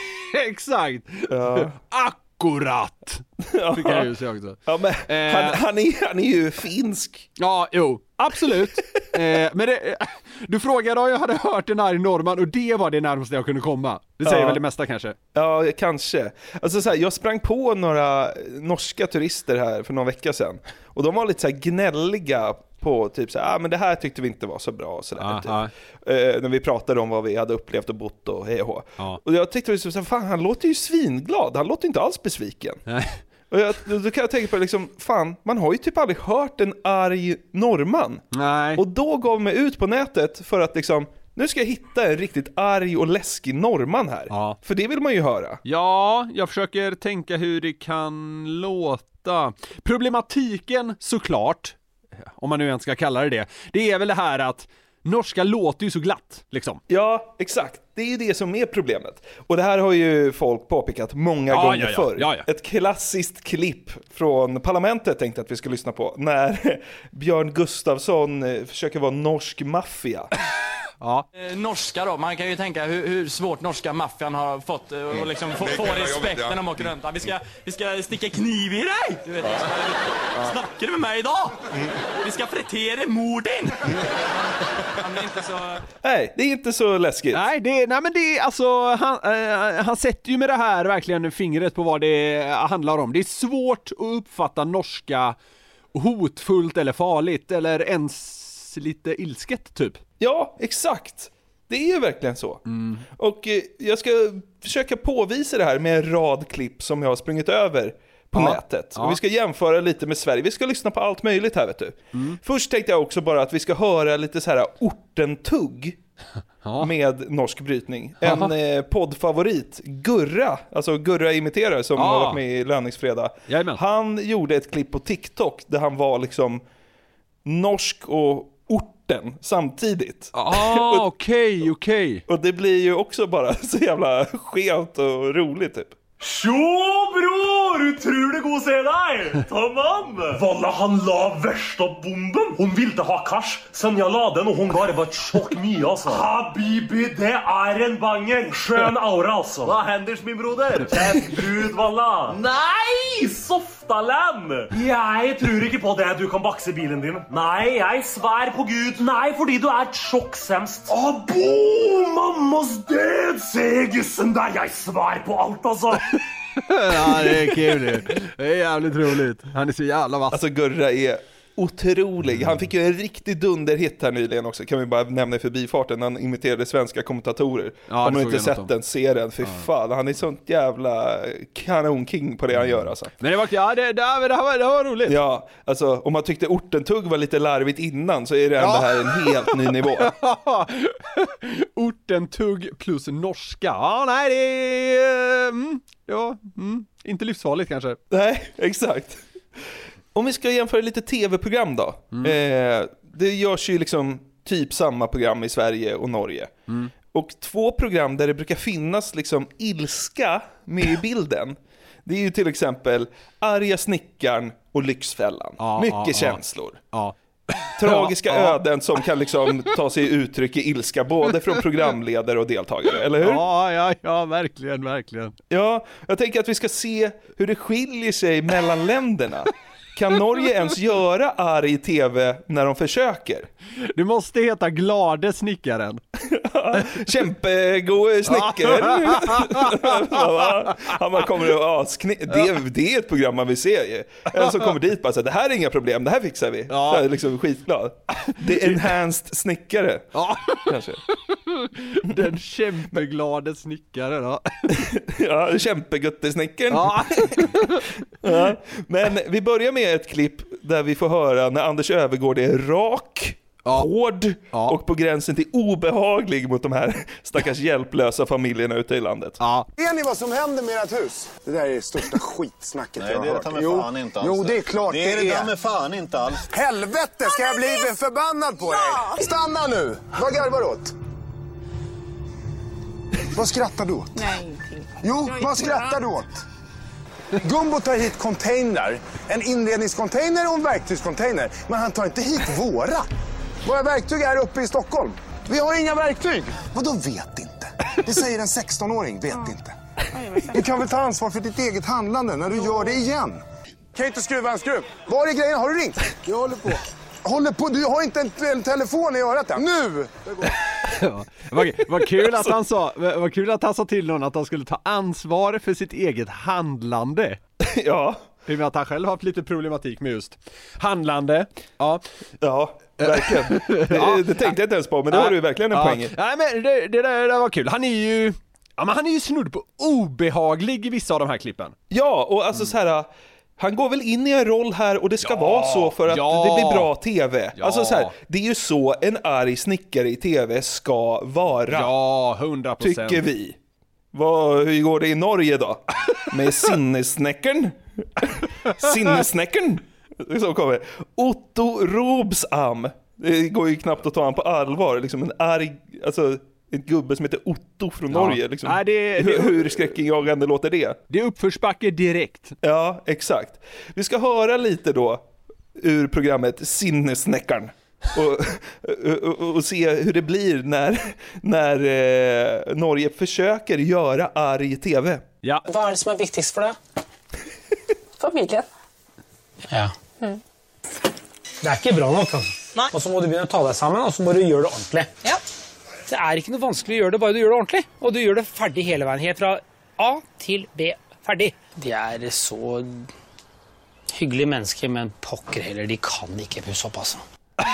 exakt. Ja. Akkurat. Ja. Det kan jag ju säga också. Ja, men eh. han, han, är, han är ju finsk. Ja, jo, absolut. eh, men det, du frågade om jag hade hört en arg norrman och det var det närmaste jag kunde komma. Det säger Ja. väl det mesta kanske. Ja, kanske. Alltså så här, jag sprang på några norska turister här för några veckor sedan. Och de var lite så här gnälliga på typ så här, ah, men det här tyckte vi inte var så bra och så där, typ. eh, när vi pratade om vad vi hade upplevt och bott och hej och ja. Och jag tyckte så här, fan, han låter ju svinglad. Han låter inte alls besviken. Nej. Och jag, då kan jag tänka på liksom, fan, man har ju typ aldrig hört en arg norrman. Nej. Och då gav mig ut på nätet för att liksom, nu ska jag hitta en riktigt arg och läskig norrman här. Ja. För det vill man ju höra. Ja, jag försöker tänka hur det kan låta. Problematiken såklart, om man nu ens ska kalla det det, det är väl det här att norska låter ju så glatt, liksom. Ja, exakt. Det är ju det som är problemet. Och det här har ju folk påpekat många ja, gånger ja, ja. förr. Ja, ja. Ett klassiskt klipp från parlamentet tänkte att vi skulle lyssna på. När Björn Gustafsson försöker vara norsk maffia. Ja. Eh, norska då, man kan ju tänka hur, hur svårt norska maffian har fått eh, och liksom få, få respekt när de åker runt. Vi ska, vi ska sticka kniv i dig! Du vet, ja. Snackar du med mig idag? Mm. Vi ska fritera morden! Han är inte så... Nej, det är inte så läskigt. Nej, det, nej men det är alltså, han, eh, han sätter ju med det här verkligen fingret på vad det handlar om. Det är svårt att uppfatta norska hotfullt eller farligt eller ens lite ilsket typ. Ja, exakt. Det är ju verkligen så. Mm. Och eh, jag ska försöka påvisa det här med en rad klipp som jag har sprungit över på ja. nätet. Ja. Och vi ska jämföra lite med Sverige. Vi ska lyssna på allt möjligt här, vet du. Mm. Först tänkte jag också bara att vi ska höra lite så här ortentugg ja. med norsk brytning. En eh, poddfavorit, Gurra, alltså Gurra imiterare som ja. har varit med i Löningsfredag. Jajamän. Han gjorde ett klipp på TikTok där han var liksom norsk och orten samtidigt. Ah, okej, okej. Okay. Och det blir ju också bara så jävla skevt och roligt typ. Tjo bror, hur tror det går se dig? Tamam! Valla han la värsta bomben. Hon ville ha cash, sen jag la den och hon gav det var ett chock mye alltså. Habibi, det är en banger. Skön aura alltså. Vad händer min broder? Kjæft brud valla. Nej, softalen. Jag tror inte på det, du kan bakse bilen din. Nej, jag svär på Gud. Nej, fordi du är ett chocksämst. Abo, mammas död. Se gussen där, jag svär på allt alltså. Ja, det är kul. Det är jävligt roligt. Han är så jävla vass. Alltså Gurra är otrolig. Han fick ju en riktig dunderhit här nyligen också. Kan vi bara nämna i förbifarten när han imiterade svenska kommentatorer. Ja, om man inte sett den serien, för ja. fan. Han är sånt jävla kanonking på det han gör alltså. Men det var, ja, det, det, det, var, det var roligt. Ja, alltså om man tyckte ortentugg var lite larvigt innan så är det ändå ja. här en helt ny nivå. Ortentugg plus norska. Ja, nej, det är... Mm, ja, mm, inte livsfarligt kanske. Nej, exakt. Om vi ska jämföra lite tv-program då. Mm. Eh, det görs ju liksom typ samma program i Sverige och Norge. Mm. Och två program där det brukar finnas liksom ilska med i bilden. det är ju till exempel Arga snickaren och Lyxfällan. Ja, Mycket ja, känslor. Ja. Tragiska Ja, ja. öden som kan liksom ta sig uttryck i ilska både från programledare och deltagare, eller hur? Ja, ja, ja, verkligen, verkligen. Ja, jag tänker att vi ska se hur det skiljer sig mellan länderna. Kan Norge ens göra arg tv när de försöker? Det måste heta Glade snickaren. Kämpegode snickare. Han bara kommer och ja, skni- det, det är ett program man vill se ju. En som kommer dit bara så här, det här är inga problem, det här fixar vi. Ja. Jag är liksom skitglad. Det är enhanced snickare. Ja. Kanske. Den kämpeglade snickaren. Ja, ja kämpeguttesnickaren. Ja. Ja. Men vi börjar med ett klipp där vi får höra när Anders Öfvergård är rak, ja. hård ja. och på gränsen till obehaglig mot de här stackars hjälplösa familjerna ute i landet. Ja. Ser ni vad som händer med ert hus? Det där är det största skitsnacket Nej, jag har det hört. tar med Jo, fan inte alls. jo, det är klart det är. Det är det med fan inte alls. Helvete, ska jag bli förbannad på dig? Stanna nu! Vad garvar du åt? Vad skrattar du åt? Nej, ingenting. Jo, vad skrattar du åt? Gumbo tar hit container, en inredningscontainer och en verktygscontainer. Men han tar inte hit våra. Våra verktyg är uppe i Stockholm. Vi har inga verktyg. Vadå vet inte? Det säger en sexton-åring, vet inte. Du kan väl ta ansvar för ditt eget handlande när du gör det igen. Kan inte skruva en skruv. Var är grejen? Har du ringt? Jag håller på. Håller på? Du har inte en, en telefon i örat än. Nu! Ja, vad, vad kul att han sa, vad kul att han sa till någon att han skulle ta ansvar för sitt eget handlande. Ja. I och med att han själv har haft lite problematik med just handlande. Ja, ja verkligen. Det, ja. det tänkte jag inte ens på, men det ja. har du ju verkligen en ja. poäng i. Nej, men det, det där det var kul. Han är ju ja, men han är ju snudd på obehaglig i vissa av de här klippen. Ja, och alltså mm. så här. Han går väl in i en roll här och det ska ja, vara så för att ja, det blir bra tv. Ja. Alltså så här, det är ju så en arg snickare i tv ska vara. Ja, hundra procent. Tycker vi. Vad, hur går det i Norge då? Med sinnesnäckern? Sinnesnäckern? Så kommer Otto Robsam. Det går ju knappt att ta han på allvar. Liksom en arg, alltså en gubbe som heter Otto från ja. Norge. Liksom. Nej, det, det, hur hur skräckinjagande låter det? Det är uppförsbacke direkt. Ja, exakt. Vi ska höra lite då ur programmet Sinnesnäckaren. Och, och, och se hur det blir när, när eh, Norge försöker göra arg tv. Ja. Vad är det som är viktigast för dig? Familjen. Ja. Mm. Det är inte bra nog. Nej. Och så må du börja ta dig samman och så må du göra det ordentligt. Ja. Det är inte något vanskligt att göra det, bara du gör det ordentligt. Och du gör det färdigt hela vägen, helt från A till B, färdig. De är så hyggliga människor, men pocker heller, de kan inte pussa upp alltså.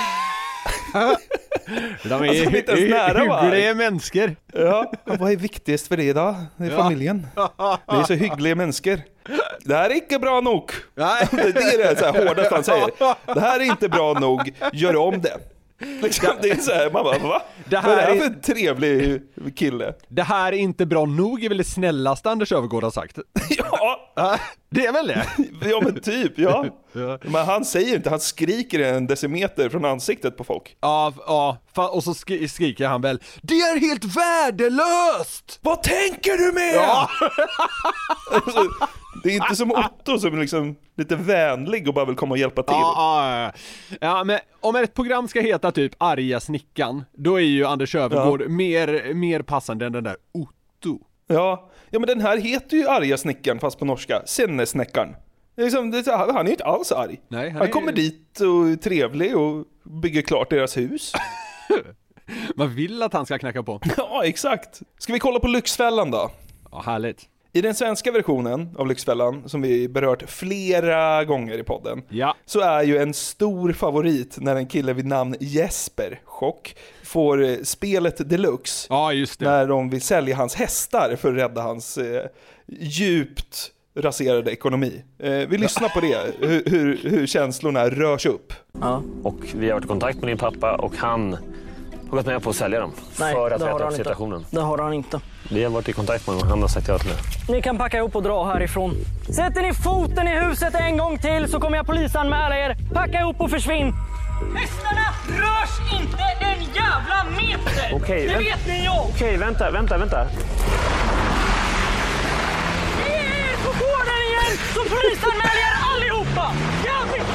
De är alltså, hy- hy- hyggliga människor. Ja, vad är viktigast för dig då? Det är ja. familjen. Det är så hyggliga människor. Det här är inte bra nog. Nej. Det är det så här hårdast han säger. Det här är inte bra nog, gör om det. Liksom, det är så här, man bara, va? Det här, det här är en trevlig kille. Det här är inte bra nog är väl det snällaste Anders Öfvergård har sagt. Ja, det är väl det. Ja, men typ, ja. Ja. Men han säger inte, han skriker en decimeter från ansiktet på folk. Ja, ja, och så skri- skriker han väl, det är helt värdelöst! Vad tänker du med? Ja. Alltså, det är inte som Otto som är liksom lite vänlig och bara vill komma och hjälpa till. Ja, ja, ja. Ja, men om ett program ska heta typ Arga snickan, då är ju Anders Öfvergård ja. mer, mer passande än den där Otto. Ja. Ja, men den här heter ju Arga snickan fast på norska, Sinnesnäckaren. Liksom, det, han är ju inte alls arg. Nej, han han är... kommer dit och är trevlig och bygger klart deras hus. Man vill att han ska knacka på. Ja, exakt. Ska vi kolla på Lyxfällan då? Ja, härligt. I den svenska versionen av Lyxfällan, som vi berört flera gånger i podden, ja. så är ju en stor favorit när en kille vid namn Jesper Chock får spelet deluxe. Ja, just det. När de vill sälja hans hästar för att rädda hans eh, djupt raserade ekonomi. Eh, vi lyssnar på det, hur, hur, hur känslorna rörs upp. Ja. Och vi har varit i kontakt med din pappa och han har gått med på att sälja dem. Nej, för att rätta upp situationen. Inte. Det har han inte. Vi har varit i kontakt med honom och han har sagt ja till det. Ni kan packa ihop och dra härifrån. Sätter ni foten i huset en gång till så kommer jag polisanmäla er. Packa ihop och försvinn. Hästarna rörs inte en jävla meter. Okej, det vänt- vet ni jag. Okej, vänta, vänta, vänta. Ge er på gården igen. så polisanmäler er allihopa! Jag vet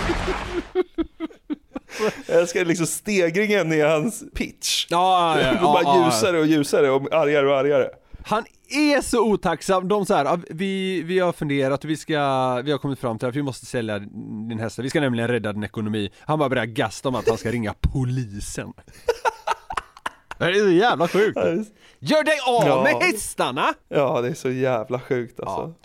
Jag älskar liksom stegringen i hans pitch. Ja, ja, det ja, bara ja, ljusare och ljusare och argare och argare. Han är så otacksam. De så här, vi, vi har funderat och vi, ska, vi har kommit fram till att vi måste sälja din häst. Vi ska nämligen rädda din ekonomi. Han bara börjar gasta om att han ska ringa polisen. Det är så jävla sjukt. Gör dig av Ja. med hästarna! Ja, det är så jävla sjukt alltså.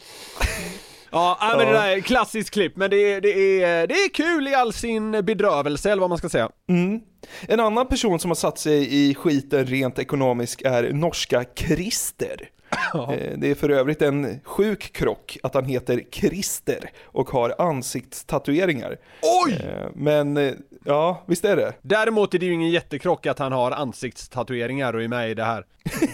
Ja, ja men det där är klassiskt klipp. Men det är, det, är, det är kul i all sin bedrövelse, eller vad man ska säga. Mm. En annan person som har satt sig i skiten rent ekonomiskt är norska Christer. Ja. Det är för övrigt en sjuk krock att han heter Christer och har ansiktstatueringar. Oj! Men ja, visst är det. Däremot är det ju ingen jättekrock att han har ansiktstatueringar och är med i det här.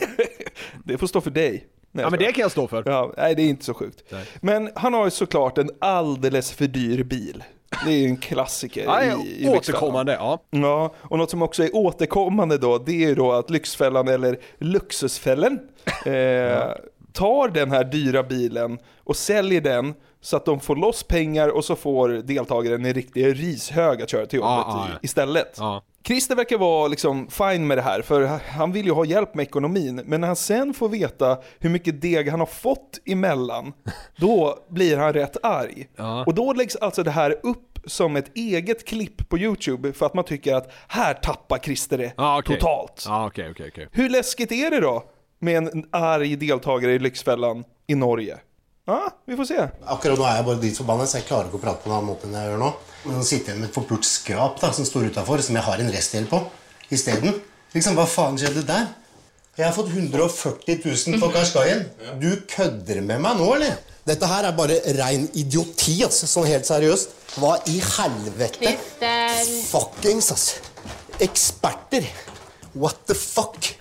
Det får stå för dig. Nej, ja, men det kan jag stå för. Ja, nej, det är inte så sjukt. Nej. Men han har ju såklart en alldeles för dyr bil. Det är ju en klassiker. Ja, i, i återkommande, ja. Ja, och något som också är återkommande då, det är ju då att Lyxfällan eller Luxusfällen eh, ja. tar den här dyra bilen och säljer den så att de får loss pengar och så får deltagaren en riktig rishög att köra till jobbet ja, ja. istället. Ja. Christer verkar vara liksom fine med det här, för han vill ju ha hjälp med ekonomin. Men när han sen får veta hur mycket deg han har fått emellan, då blir han rätt arg. Ja. Och då läggs alltså det här upp som ett eget klipp på YouTube för att man tycker att här tappar Christer det ah, okay. totalt. Ah, okay, okay, okay. Hur läskigt är det då med en arg deltagare i Lyxfällan i Norge? Ja, vi får se. Akkurat nu är jag bara ditförbannad så jag klarar inte att prata på den måten jag gör nu. Men jag sitter med ett förpult skrap då, som står utanför som jag har en restdel på isteden. Liksom, vad fan skedde där? Jag har fått hundrafyrtio tusen på Qashqaien. Du ködder med mig nu, eller? Detta här är bara ren idioti, alltså, sån helt seriöst. Vad i helvete? Christer. Fuckings, alltså. Experter. What the fuck?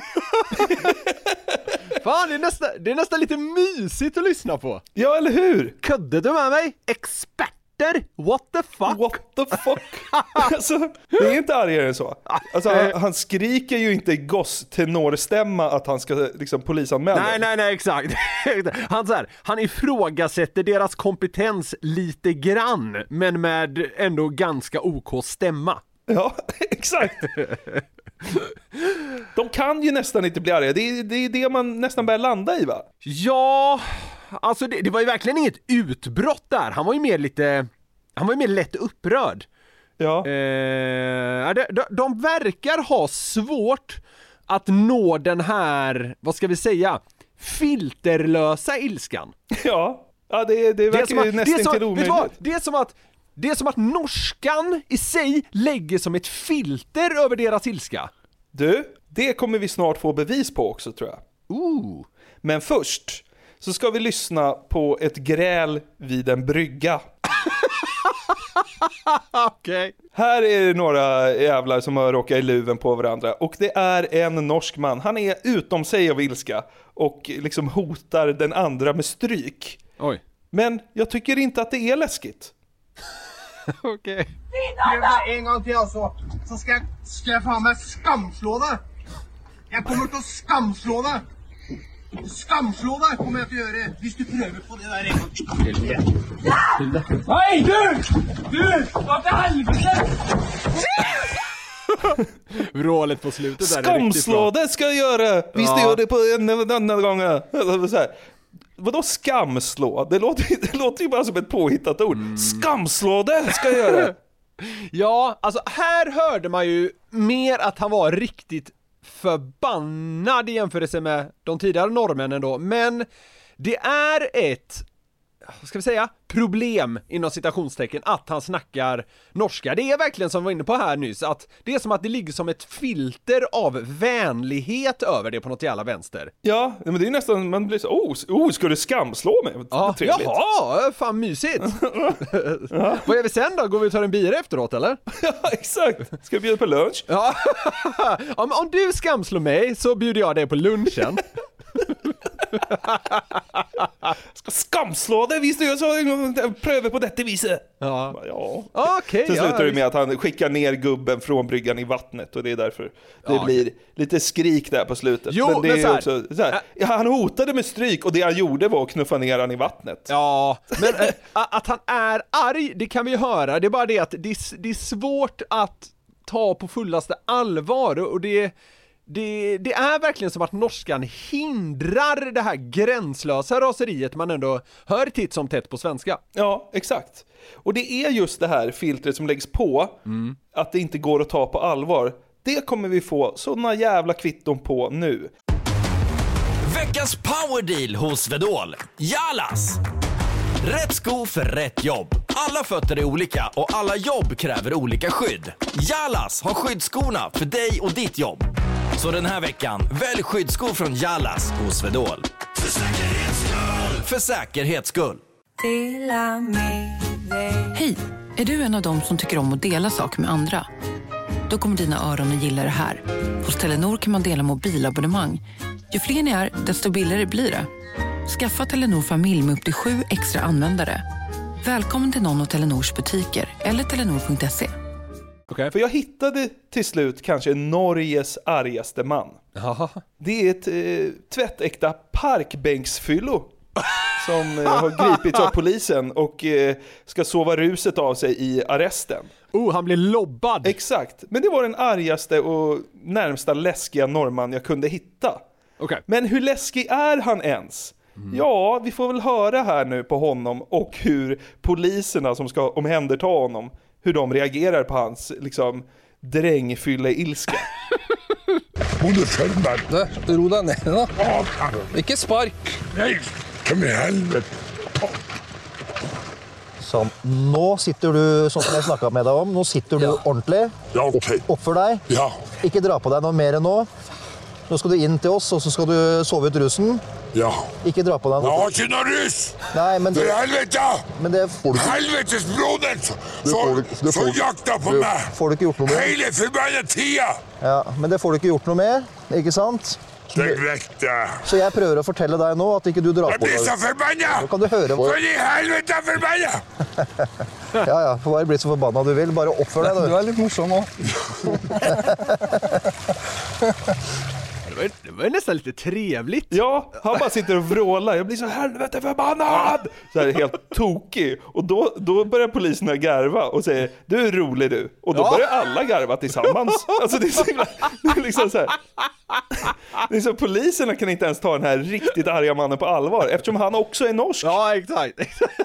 Fan, det är, nästan, det är nästan lite mysigt att lyssna på. Ja, eller hur? Ködde du med mig? Experter? What the fuck? What the fuck? Alltså, det är inte argare än så. Alltså, han, han skriker ju inte goss tenorstämma att han ska liksom polisanmäla. Nej, nej, nej, exakt. Han, så här, han ifrågasätter deras kompetens lite grann, men med ändå ganska OK stämma. Ja, exakt. De kan ju nästan inte bli arga. Det är, det är det man nästan börjar landa i, va? Ja, alltså det, det var ju verkligen inget utbrott där. Han var ju mer lite, han var ju mer lätt upprörd. Ja. Eh, de, de, de verkar ha svårt att nå den här, vad ska vi säga, filterlösa ilskan. Ja, ja det, det verkar ju nästan till omöjligt. Det är som att Det är som att norskan i sig lägger som ett filter över deras ilska. Du, det kommer vi snart få bevis på också, tror jag. Ooh. Men först så ska vi lyssna på ett gräl vid en brygga. Okej. Okay. Här är det några jävlar som har råkat i luven på varandra. Och det är en norsk man. Han är utom sig av ilska och liksom hotar den andra med stryk. Oj. Men jag tycker inte att det är läskigt. Okej. Okay. En gång till alltså, så ska jag, ska jag fan med skamslå dig. Jag kommer att skamslå dig. Skamslå dig kommer jag att göra, hvis du prövar på det där en gång. Nej, du! Du! Vad för helvete! Vrålet på slutet där är skamslå det ska jag göra. Visst ja. Gör det på en eller annan gång. Så här. Vadå skamslå? Det låter, det låter ju bara som ett påhittat ord. Mm. Skamslå det ska jag göra. Ja, alltså här hörde man ju mer att han var riktigt förbannad i jämförelse med de tidigare norrmännen då. Men det är ett, vad ska vi säga, problem inom citationstecken att han snackar norska. Det är verkligen som vi var inne på här nyss, att det är som att det ligger som ett filter av vänlighet över det på något jävla vänster. Ja, men det är nästan, man blir så, oh, oh ska du skamslå mig? Ja, jaha, fan mysigt. Ja. Vad gör vi sen då? Går vi och tar en bira efteråt eller? Ja, exakt. Ska vi bjuda på lunch? Ja, om, om du skamslår mig så bjuder jag dig på lunchen. Ska skamslå det, visst du, jag sa pröva på detta viset. Ja. Ja. Okej. Sen slutar ja, det med att han skickar ner gubben från bryggan i vattnet och det är därför det Ja, blir okej. lite skrik där på slutet. Jo, men det men är så här- också så här, ja, han hotade med stryk och det han gjorde var att knuffa ner han i vattnet. Ja, men äh, att han är arg, det kan vi ju höra. Det är bara det att det är, det är svårt att ta på fullaste allvar och det, det, det är verkligen som att norskan hindrar det här gränslösa raseriet man ändå hör titt som tätt på svenska. Ja, exakt. Och det är just det här filtret som läggs på, Mm. att det inte går att ta på allvar. Det kommer vi få såna jävla kvitton på nu. Veckans powerdeal hos Swedol. Jalas! Rätt sko för rätt jobb. Alla fötter är olika och alla jobb kräver olika skydd. Jalas har skyddsskorna för dig och ditt jobb. Så den här veckan, välj skyddsskor från Jalas hos Swedol. För säkerhets skull! För säkerhets skull. Hej! Är du en av dem som tycker om att dela saker med andra? Då kommer dina öron att gilla det här. Hos Telenor kan man dela mobilabonnemang. Ju fler ni är, desto billigare blir det. Skaffa Telenor familj med upp till sju extra användare. Välkommen till någon av Telenors butiker eller telenor punkt se. Okay. För jag hittade till slut kanske Norges argaste man. Aha. Det är ett eh, tvättäkta parkbänksfyllo som eh, har gripits av polisen och eh, ska sova ruset av sig i arresten. Oh, han blir lobbad. Exakt, men det var den argaste och närmsta läskiga norrman jag kunde hitta. Okay. Men hur läskig är han ens? Mm. Ja, vi får väl höra här nu på honom och hur poliserna som ska omhänderta honom, hur de reagerar på hans liksom drängfylle-ilska. Hon är själv. Du, ro dig ner då. Ikke spark. Nej, kom i helvete. Sånn, nå sitter du sånn som jeg snakket med deg om. Nå sitter du Ja. ordentlig. Ja, ok. Oppfør deg. Ja. Ikke dra på deg noe mer enn nå. Nå skal du inn til oss, og så skal du sove ut rusen. Ja. Ikke dra på deg Jeg noe. har ikke noe rus! Nei, men For helvete! Men det får du ikke. Helvetes broder! Så, Det får du ikke- det så får du- jakta på det meg! får du ikke gjort noe med. Hele forbannet tida! Ja, men det får du ikke gjort noe med, ikke sant? Legg vekk det. Så jeg prøver å fortelle deg nå at ikke du drar Jeg på blir så deg. forbanna! Nå kan du høre. For i helvete er jeg forbanna! Ja, ja, får bare bli så forbanna du vil. Bare oppfør deg, du. Du er litt morsom nå. Det var, det var nästan lite trevligt. Ja, han bara sitter och vrålar. Jag blir så helvete förbannad! Så här helt tokig. Och då, då börjar poliserna garva och säger, du är rolig du. Och då Ja. börjar alla garva tillsammans. Alltså det är så himla, det är liksom så här. Det är så, poliserna kan inte ens ta den här riktigt arga mannen på allvar. Eftersom han också är norsk. Ja, exakt.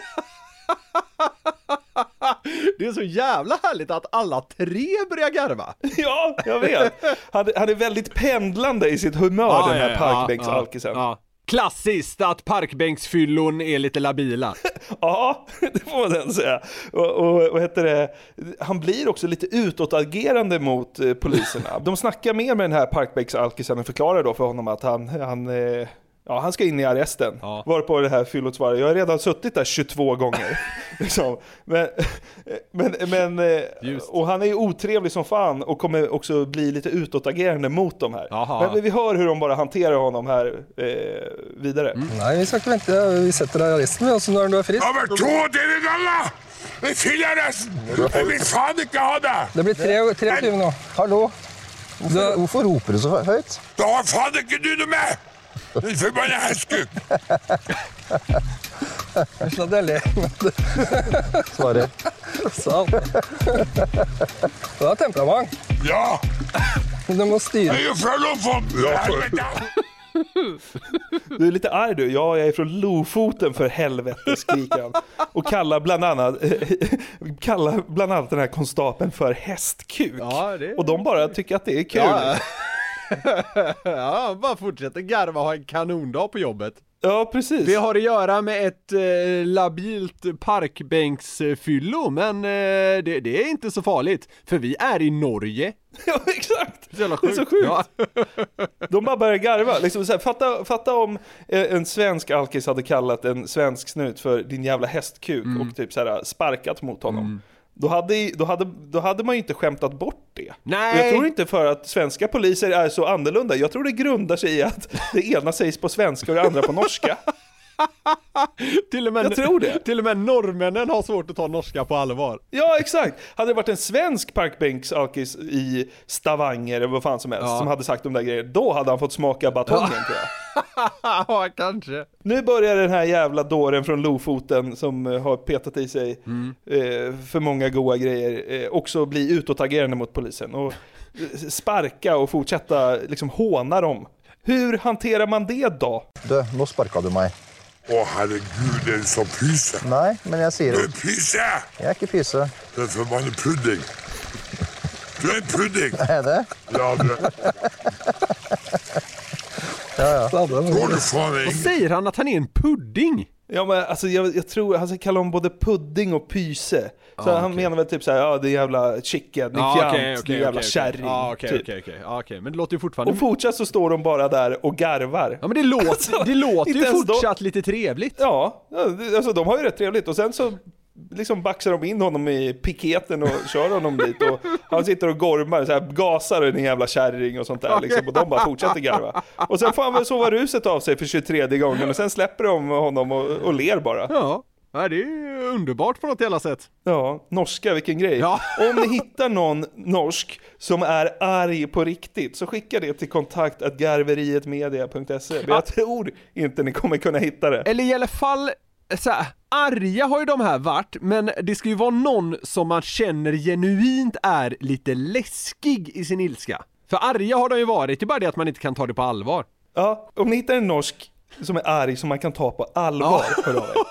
Det är så jävla härligt att alla tre börjar garva. Ja, jag vet. Han, han är väldigt pendlande i sitt humör, Ja, den här ja, ja, parkbänksalkisen. ja, ja. Klassiskt att parkbänksfyllon är lite labila. Ja, det får man säga. Och, och, och heter det, han blir också lite utåtagerande mot eh, poliserna. De snackar mer med den här parkbänksalkisen och förklarar då för honom att han, han, eh, ja, han ska in i arresten. Ja. Varpå det här fyllot svarar, jag har redan suttit där tjugotvå gånger. liksom. Men, men, men och han är ju otrevlig som fan och kommer också bli lite utåtagerande mot dem här. Men, men vi hör hur de bara hanterar honom här eh, vidare. Mm. Nej, vi ska inte vänta. Vi sätter dig i arresten och så när du är frisk. Nummer två, det är det alla! Vi fyller arresten! Jag vill fan inte ha det! Det blir tre, tre tyve nu. Hallå? Hvorfor, hvorfor roper du så høyt? Da har fan ikke du noe med! Du forbanna hestkuk! Jeg slapp jeg le. Svarer. Sant. Du har temperament. Ja! Du må styre. Jeg er jo fra Lofoten! Helvete! Du är lite arg du. Ja, jag är från Lofoten för helvete, skriker han. Och kallar bland annat kallar bland annat den här konstapeln för hästkuk. Ja, det... Och de bara tycker att det är kul. Ja, ja, bara fortsätter garva och ha en kanondag på jobbet. Ja, precis. Det har att göra med ett eh, labilt parkbänksfyllo, men eh, det, det är inte så farligt, för vi är i Norge. Ja, exakt. Det är, det är så sjukt. Ja. De bara börjar garva. Liksom så här, fatta, fatta om eh, en svensk alkis hade kallat en svensk snut för din jävla hästkuk mm. och typ så här sparkat mot honom. Mm. Då hade, då, hade, då hade man ju inte skämtat bort det. Nej. Och jag tror inte för att svenska poliser är så annorlunda. Jag tror det grundar sig i att det ena sägs på svenska och det andra på norska. till och med, jag tror det. Till och med norrmännen har svårt att ta norska på allvar. Ja, exakt. Hade det varit en svensk parkbänksakis i Stavanger eller vad fan som helst, ja. som hade sagt de där grejerna, då hade han fått smaka batongen, ja. tror jag. Ja, kanske. Nu börjar den här jävla dåren från Lofoten som har petat i sig mm. eh, för många goda grejer eh, också bli utåtagerande mot polisen och sparka och fortsätta liksom håna dem. Hur hanterar man det då? Du, nu sparkar du mig. Åh, herregud, är du som pyser? Nej, men jag ser det. Du är pyser! Jag är inte pyser. Det är för man är pudding. Du är en pudding. Är det? Ja, du. ja, ja. Går du fan Vad säger han att han är en pudding? Ja, men alltså jag, jag tror han ska kalla om både pudding och pyse. Så ah, han okay. menar väl typ så här, ja det är jävla chicken, det är ah, fjant, okay, okay, det är jävla okay, kärring. Ja, okej, typ. okej, okej. Okej, men det låter ju fortfarande... Och fortsatt så står de bara där och garvar. Ja, men det låter, alltså, det låter ju fortsatt de... lite trevligt. Ja, alltså de har ju rätt trevligt. Och sen så liksom baxar de in honom i piketen och kör honom dit. Och han sitter och gormar, så här, gasar en jävla kärring och sånt där. Liksom, och de bara fortsätter garva. Och sen får han väl sova ruset av sig för tjugotredje gången. Och sen släpper de honom och, och ler bara. Ja. Ja, det är underbart på något jävla sätt. Ja, norska, vilken grej. Ja. Om ni hittar någon norsk som är arg på riktigt, så skicka det till kontakt at garverietmedia punkt se. Men jag tror inte ni kommer kunna hitta det. Eller i alla fall, så här, arga har ju de här varit, men det ska ju vara någon som man känner genuint är lite läskig i sin ilska. För arga har de ju varit, det är bara det att man inte kan ta det på allvar. Ja, om ni hittar en norsk som är arg som man kan ta på allvar, ja. Hör av er.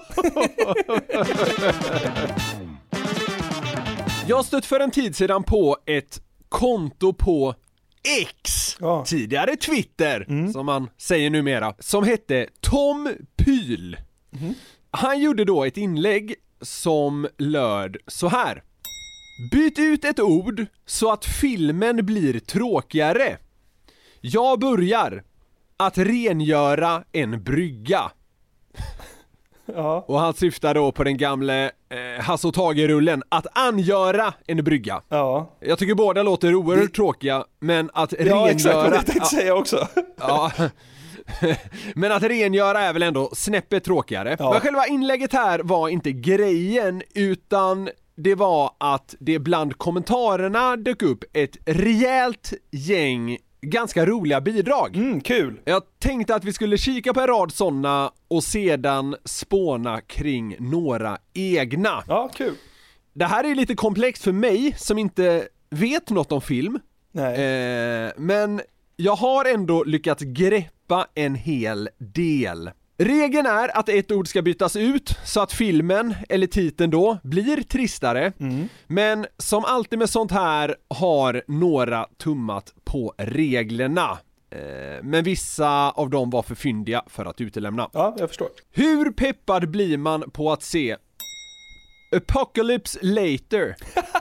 Jag stött för en tid sedan på ett konto på X, ja. tidigare Twitter, mm. som man säger numera, som hette Tom Pyl. Mm. Han gjorde då ett inlägg som löd så här: byt ut ett ord så att filmen blir tråkigare. Jag börjar att rengöra en brygga. Ja. Och han syftar då på den gamla eh, Hasse och Tage-rullen, att angöra en brygga. Ja. Jag tycker båda låter oerhört det... tråkiga, men att ja, rengöra... exakt vad jag tänkte säga också. Ja. Men att rengöra är väl ändå snäppet tråkigare. Ja. Men själva inlägget här var inte grejen, utan det var att det bland kommentarerna dök upp ett rejält gäng ganska roliga bidrag. Mm, kul. Jag tänkte att vi skulle kika på en rad sådana och sedan spåna kring några egna. Ja, kul. Det här är lite komplext för mig som inte vet något om film. Nej. Eh, men jag har ändå lyckats greppa en hel del. Regeln är att ett ord ska bytas ut så att filmen, eller titeln då, blir tristare. Mm. Men som alltid med sånt här har några tummat på reglerna. Eh, men vissa av dem var för fyndiga för att utelämna. Ja, jag förstår. Hur peppad blir man på att se Apocalypse Later?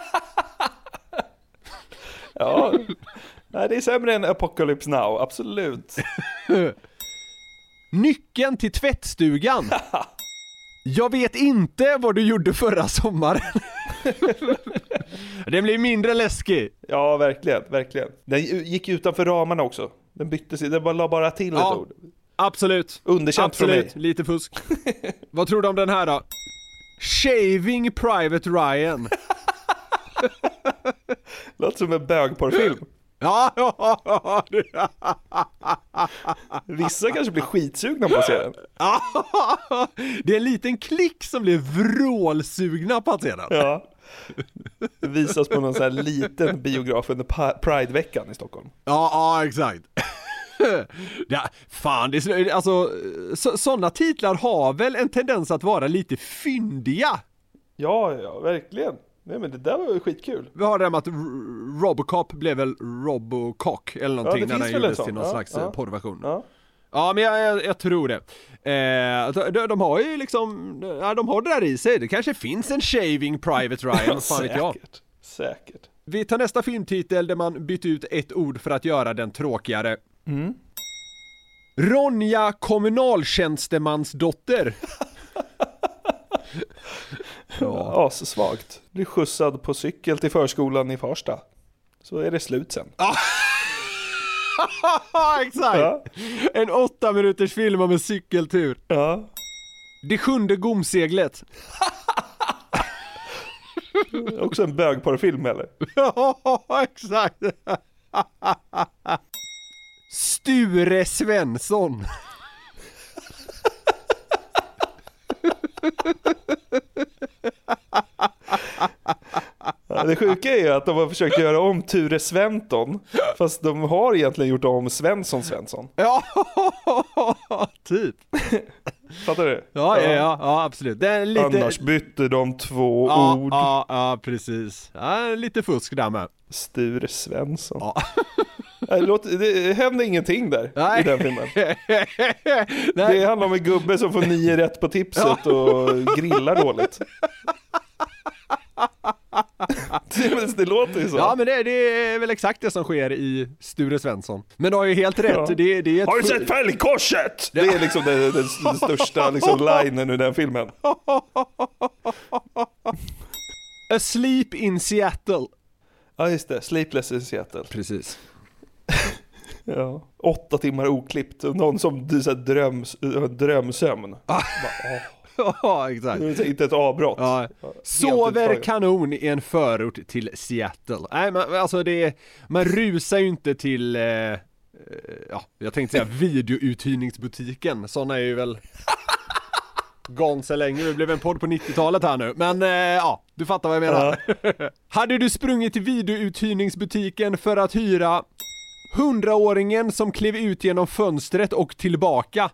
Ja, nej, det är sämre än Apocalypse Now, absolut. Nyckeln till tvättstugan. Jag vet inte vad du gjorde förra sommaren. Den blir mindre läskig. Ja, verkligen, verkligen. Den gick utanför ramarna också. Den bytte sig, den bara la bara till ja, ett ord. Absolut. Underkänt absolut. för mig. Lite fusk. Vad tror du om den här då? Shaving Private Ryan. Låter som en bögporrfilm. Ja, ja, ja. Vissa kanske blir skitsugna på serien. Det är en liten klick som blir vrålsugna på serien. Ja. Det visas på någon sån här liten biograf under Pride-veckan i Stockholm. Ja, ja, exakt. Ja, fan, det är, alltså så, sådana titlar har väl en tendens att vara lite fyndiga. Ja, ja, verkligen. Nej, men det där var ju skitkul. Vi har det här med att Robocop blev väl Robocock eller någonting, ja, när den gjordes till någon ja, slags ja. porrversion. Ja. Ja, men jag, jag, jag tror det. Eh, de, de har ju liksom, ja, de har det där i sig. Det kanske finns en Shaving Private Ryan, ja, fan vet jag. Säkert, säkert. Vi tar nästa filmtitel där man bytt ut ett ord för att göra den tråkigare. Mm. Ronja kommunaltjänstemansdotter. Ja, assvagt. Blir skjutsad på cykel till förskolan i Farsta. Så är det slut sen. Exakt. Ja. En åtta minuters film om en cykeltur. Ja. Det sjunde gomseglet. Också en bögporrfilm eller? Ja, exakt. Sture Svensson. Ja, det sjuka är ju att de har försökt göra om Ture Sventon, fast de har egentligen gjort om Svensson Svensson. Ja, typ. Fattar du? Ja, ja, ja, ja absolut. Det är lite... Annars bytte de två ja, ord. Ja, ja, precis. Ja, lite fusk där med. Sture Svensson. Ja. Det, låter, det händer ingenting där. Nej. I den filmen. Nej. Det handlar om en gubbe som får nio rätt på tipset ja. Och grillar dåligt. det, det låter ju så. Ja, men det, det är väl exakt det som sker i Sture Svensson. Men du har ju helt rätt. Ja. Det, det är ett har du sett fälgkorset? Det är liksom den, den, den största liksom, linen i den filmen. Asleep in Seattle. Ja, just det. Sleepless in Seattle. Precis. Ja. Åtta timmar oklippt. Någon som du säger dröms, drömsömn. Ah. Ja, exakt. Inte ett avbrott. Ja. Sover kanon i en förort till Seattle. Nej, men alltså det man rusar ju inte till eh, ja, jag tänkte säga videouthyrningsbutiken. Såna är ju väl gone så länge. Det blev en podd på nittiotalet här nu. Men eh, ja, du fattar vad jag menar. Ja. Hade du sprungit till videouthyrningsbutiken för att hyra hundraåringen som klev ut genom fönstret och tillbaka?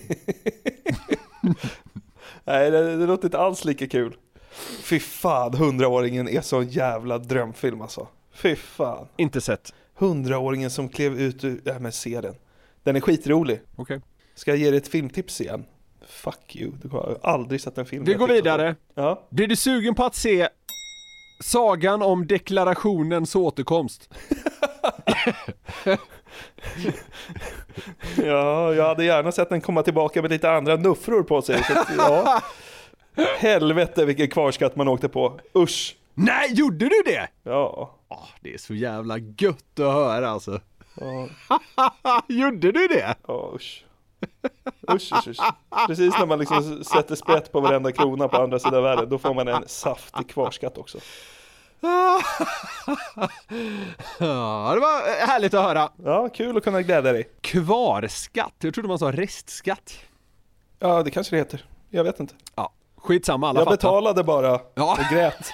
Nej, det, det låter inte alls lika kul. Fy fan, hundraåringen är så en jävla drömfilm alltså. Fy fan. Inte sett. Hundraåringen som klev ut ur... Ja, men se den. Den är skitrolig. Okej. Okay. Ska jag ge dig ett filmtips igen? Fuck you. Du har aldrig sett en film. Vi går vidare. Ja. Blir du sugen på att se Sagan om deklarationens återkomst? Ja, jag hade gärna sett den komma tillbaka med lite andra nuffror på sig. Så att, ja. Helvete vilken kvarskatt man åkte på. Usch. Nej, gjorde du det? Ja. Oh, det är så jävla gött att höra alltså. Ja. Gjorde du det? Ja, usch. Usch, usch, usch. Precis när man liksom sätter sprätt på varenda krona på andra sidan världen, då får man en saftig kvarskatt också. Ja, det var härligt att höra. Ja, kul att kunna glädja dig. Kvarskatt, jag trodde man sa restskatt. Ja, det kanske det heter. Jag vet inte. Ja, skitsamma, alla jag fattar. betalade bara ja. Och grät.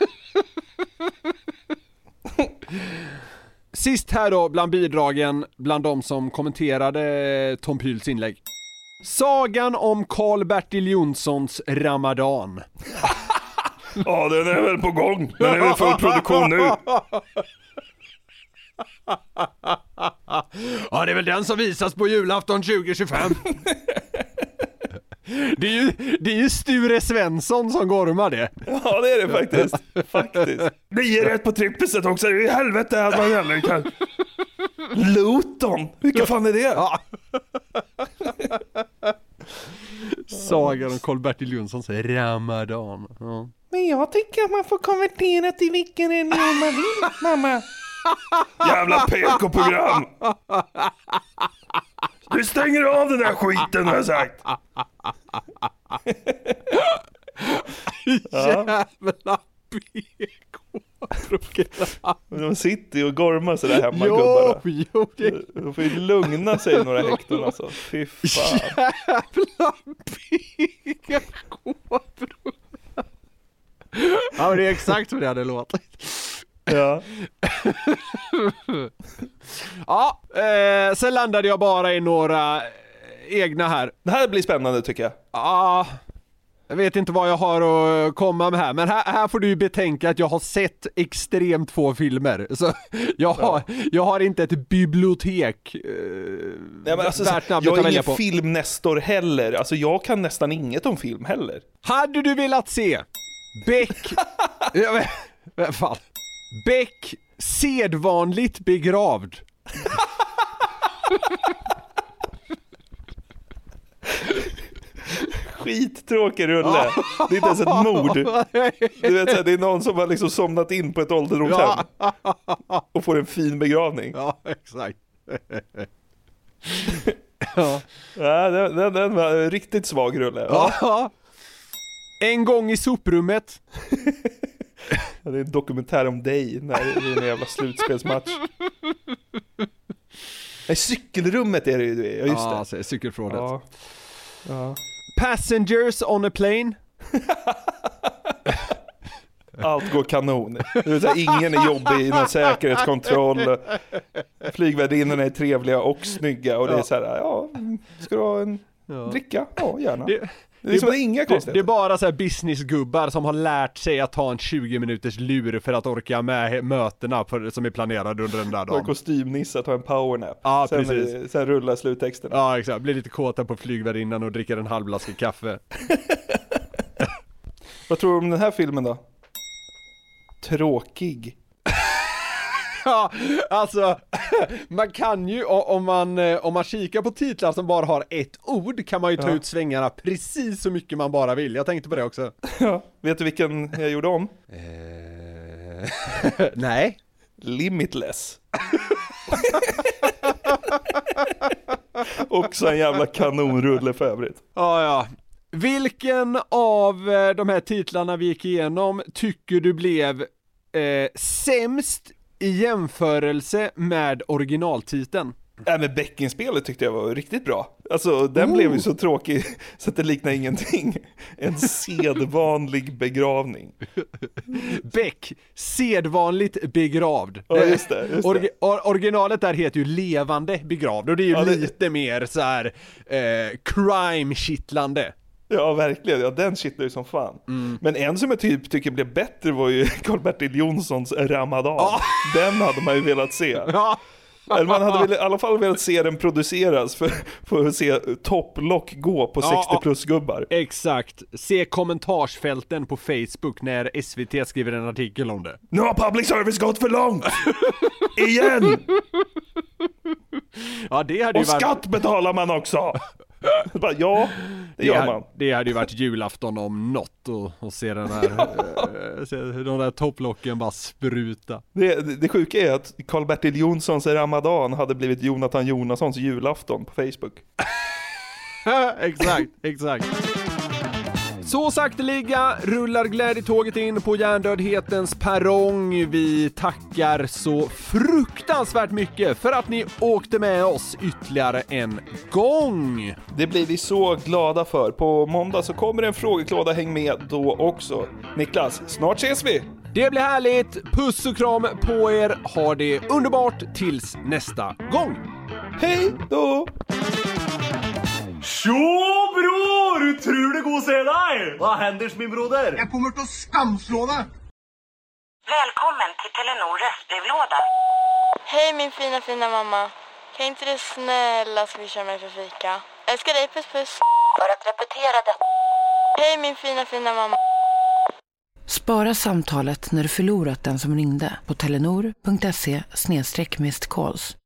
Sist här då bland bidragen, bland de som kommenterade Tom Pyls inlägg. Sagan om Karl-Bertil Jonssons Ramadan. Ja, den är väl på gång. Den är väl full produktion nu. Ja, det är väl den som visas på julafton tjugo tjugofem. Det är ju, det är ju Sture Svensson som gormar det. Ja, det är det faktiskt. Faktiskt. Det ger rätt på trippiset också. I helvete att man heller kan. Luton. Vilka fan är det? Ja. Sagan om Karl-Bertil Jonssons Ramadan. Ja. Men jag tycker att man får konvertera till vilken religion man vill, mamma. Jävla P K-program. Du stänger av den där skiten, har jag sagt. Jävla P K-program. De sitter ju och gormar sådär hemma, jo, gubbarna. Jo, det... De får ju lugna sig några hekton alltså. Fy fan. Jävla P K-program. Ja, men det är exakt vad det hade låtit. Ja. Ja, eh, sen landade jag bara i några egna här. Det här blir spännande tycker jag. Ja, jag vet inte vad jag har att komma med här. Men här, här får du ju betänka att jag har sett extremt få filmer. Så jag har, ja. jag har inte ett bibliotek eh, ja, men alltså, värt namn jag är ingen på. Filmnestor heller. Alltså jag kan nästan inget om film heller. Hade du velat se Beck ja, men, fan. Beck sedvanligt begravd. skittråkig rulle. Det är inte ens ett mord. Du vet, så här, det är någon som har liksom somnat in på ett ålderdomshem och får en fin begravning. Ja, exakt. Ja, ja den, den, den var en riktigt svag rulle. Ja. Ja. En gång i soprummet. Ja, det är en dokumentär om dig när det är en jävla slutspelsmatch. Nej, cykelrummet är det ju. Ja, just ja, det. Alltså, cykelfrådet. Ja. Ja. Passengers on a plane. Allt går kanon. Det vill säga, ingen är jobbig i någon säkerhetskontroll. Flygvärdinnorna är trevliga och snygga. Och det är så här, ja, ska du ha en ja. dricka? Ja, gärna. Det, det är liksom det, inga konstigheter. Det är bara så här businessgubbar som har lärt sig att ta en tjugo minuters lur för att orka med mötena för, som är planerade under den där dagen. Och kostymnissa, ta en powernap. Ja, sen, precis. Sen rullar sluttexten. Ja, exakt. Blir lite kåta på flygvärdinnan och dricker en halv flaska kaffe. Vad tror du om den här filmen då? Tråkig. Ja, alltså man kan ju om man om man kikar på titlar som bara har ett ord kan man ju ta ja. ut svängarna precis så mycket man bara vill. Jag tänkte på det också. Ja, vet du vilken jag gjorde om? Eh... Nej. Limitless. Också en jävla kanonrulle för övrigt. Ja, ja. Vilken av de här titlarna vi gick igenom tycker du blev eh, sämst i jämförelse med originaltiteln? Ja, men Beckenspelet tyckte jag var riktigt bra. Alltså den oh. blev ju så tråkig så att det liknar ingenting. En sedvanlig begravning. Beck, sedvanligt begravd. Ja, just det, just det. Orgi- or- originalet där heter ju levande begravd. Och det är ju ja, det... lite mer så här eh, crime-kittlande. Ja, verkligen. Ja, den kittlar ju som fan. Mm. Men en som jag typ tycker blev bättre var ju Karl-Bertil Jonssons Ramadan. Oh. Den hade man ju velat se. Ja. Eller man hade väl, i alla fall velat se den produceras för, för att se topplock gå på ja, sextio plus gubbar. Exakt. Se kommentarsfälten på Facebook när S V T skriver en artikel om det. Nu har public service gått för långt! Igen! Ja, det hade och ju varit... skatt betalar man också! Ja, det, det gör hade, man. Det hade ju varit julafton om något och, och se den här äh, se de där topplocken bara spruta. Det, det, det sjuka är att Karl-Bertil Jonssons Ramadan hade blivit Jonathan Jonassons julafton på Facebook. Exakt, exakt. Så sakteliga rullar glädjetåget in på hjärndödhetens perrong. Vi tackar så fruktansvärt mycket för att ni åkte med oss ytterligare en gång. Det blir vi så glada för. På måndag så kommer en frågeklåda, häng med då också. Niklas, snart ses vi! Det blir härligt. Puss och kram på er. Ha det underbart tills nästa gång. Hej då! Tjo bror, hur tror det går se dig? Vad händer min broder? Jag kommer att skamslå dig. Välkommen till Telenor röstbrevlåda. Hej min fina fina mamma. Kan inte du snälla swisha mig för fika? Älskar dig, puss puss. För att repetera det. Hej min fina fina mamma. Spara samtalet när du förlorat den som ringde på telenor punkt se slash missed calls.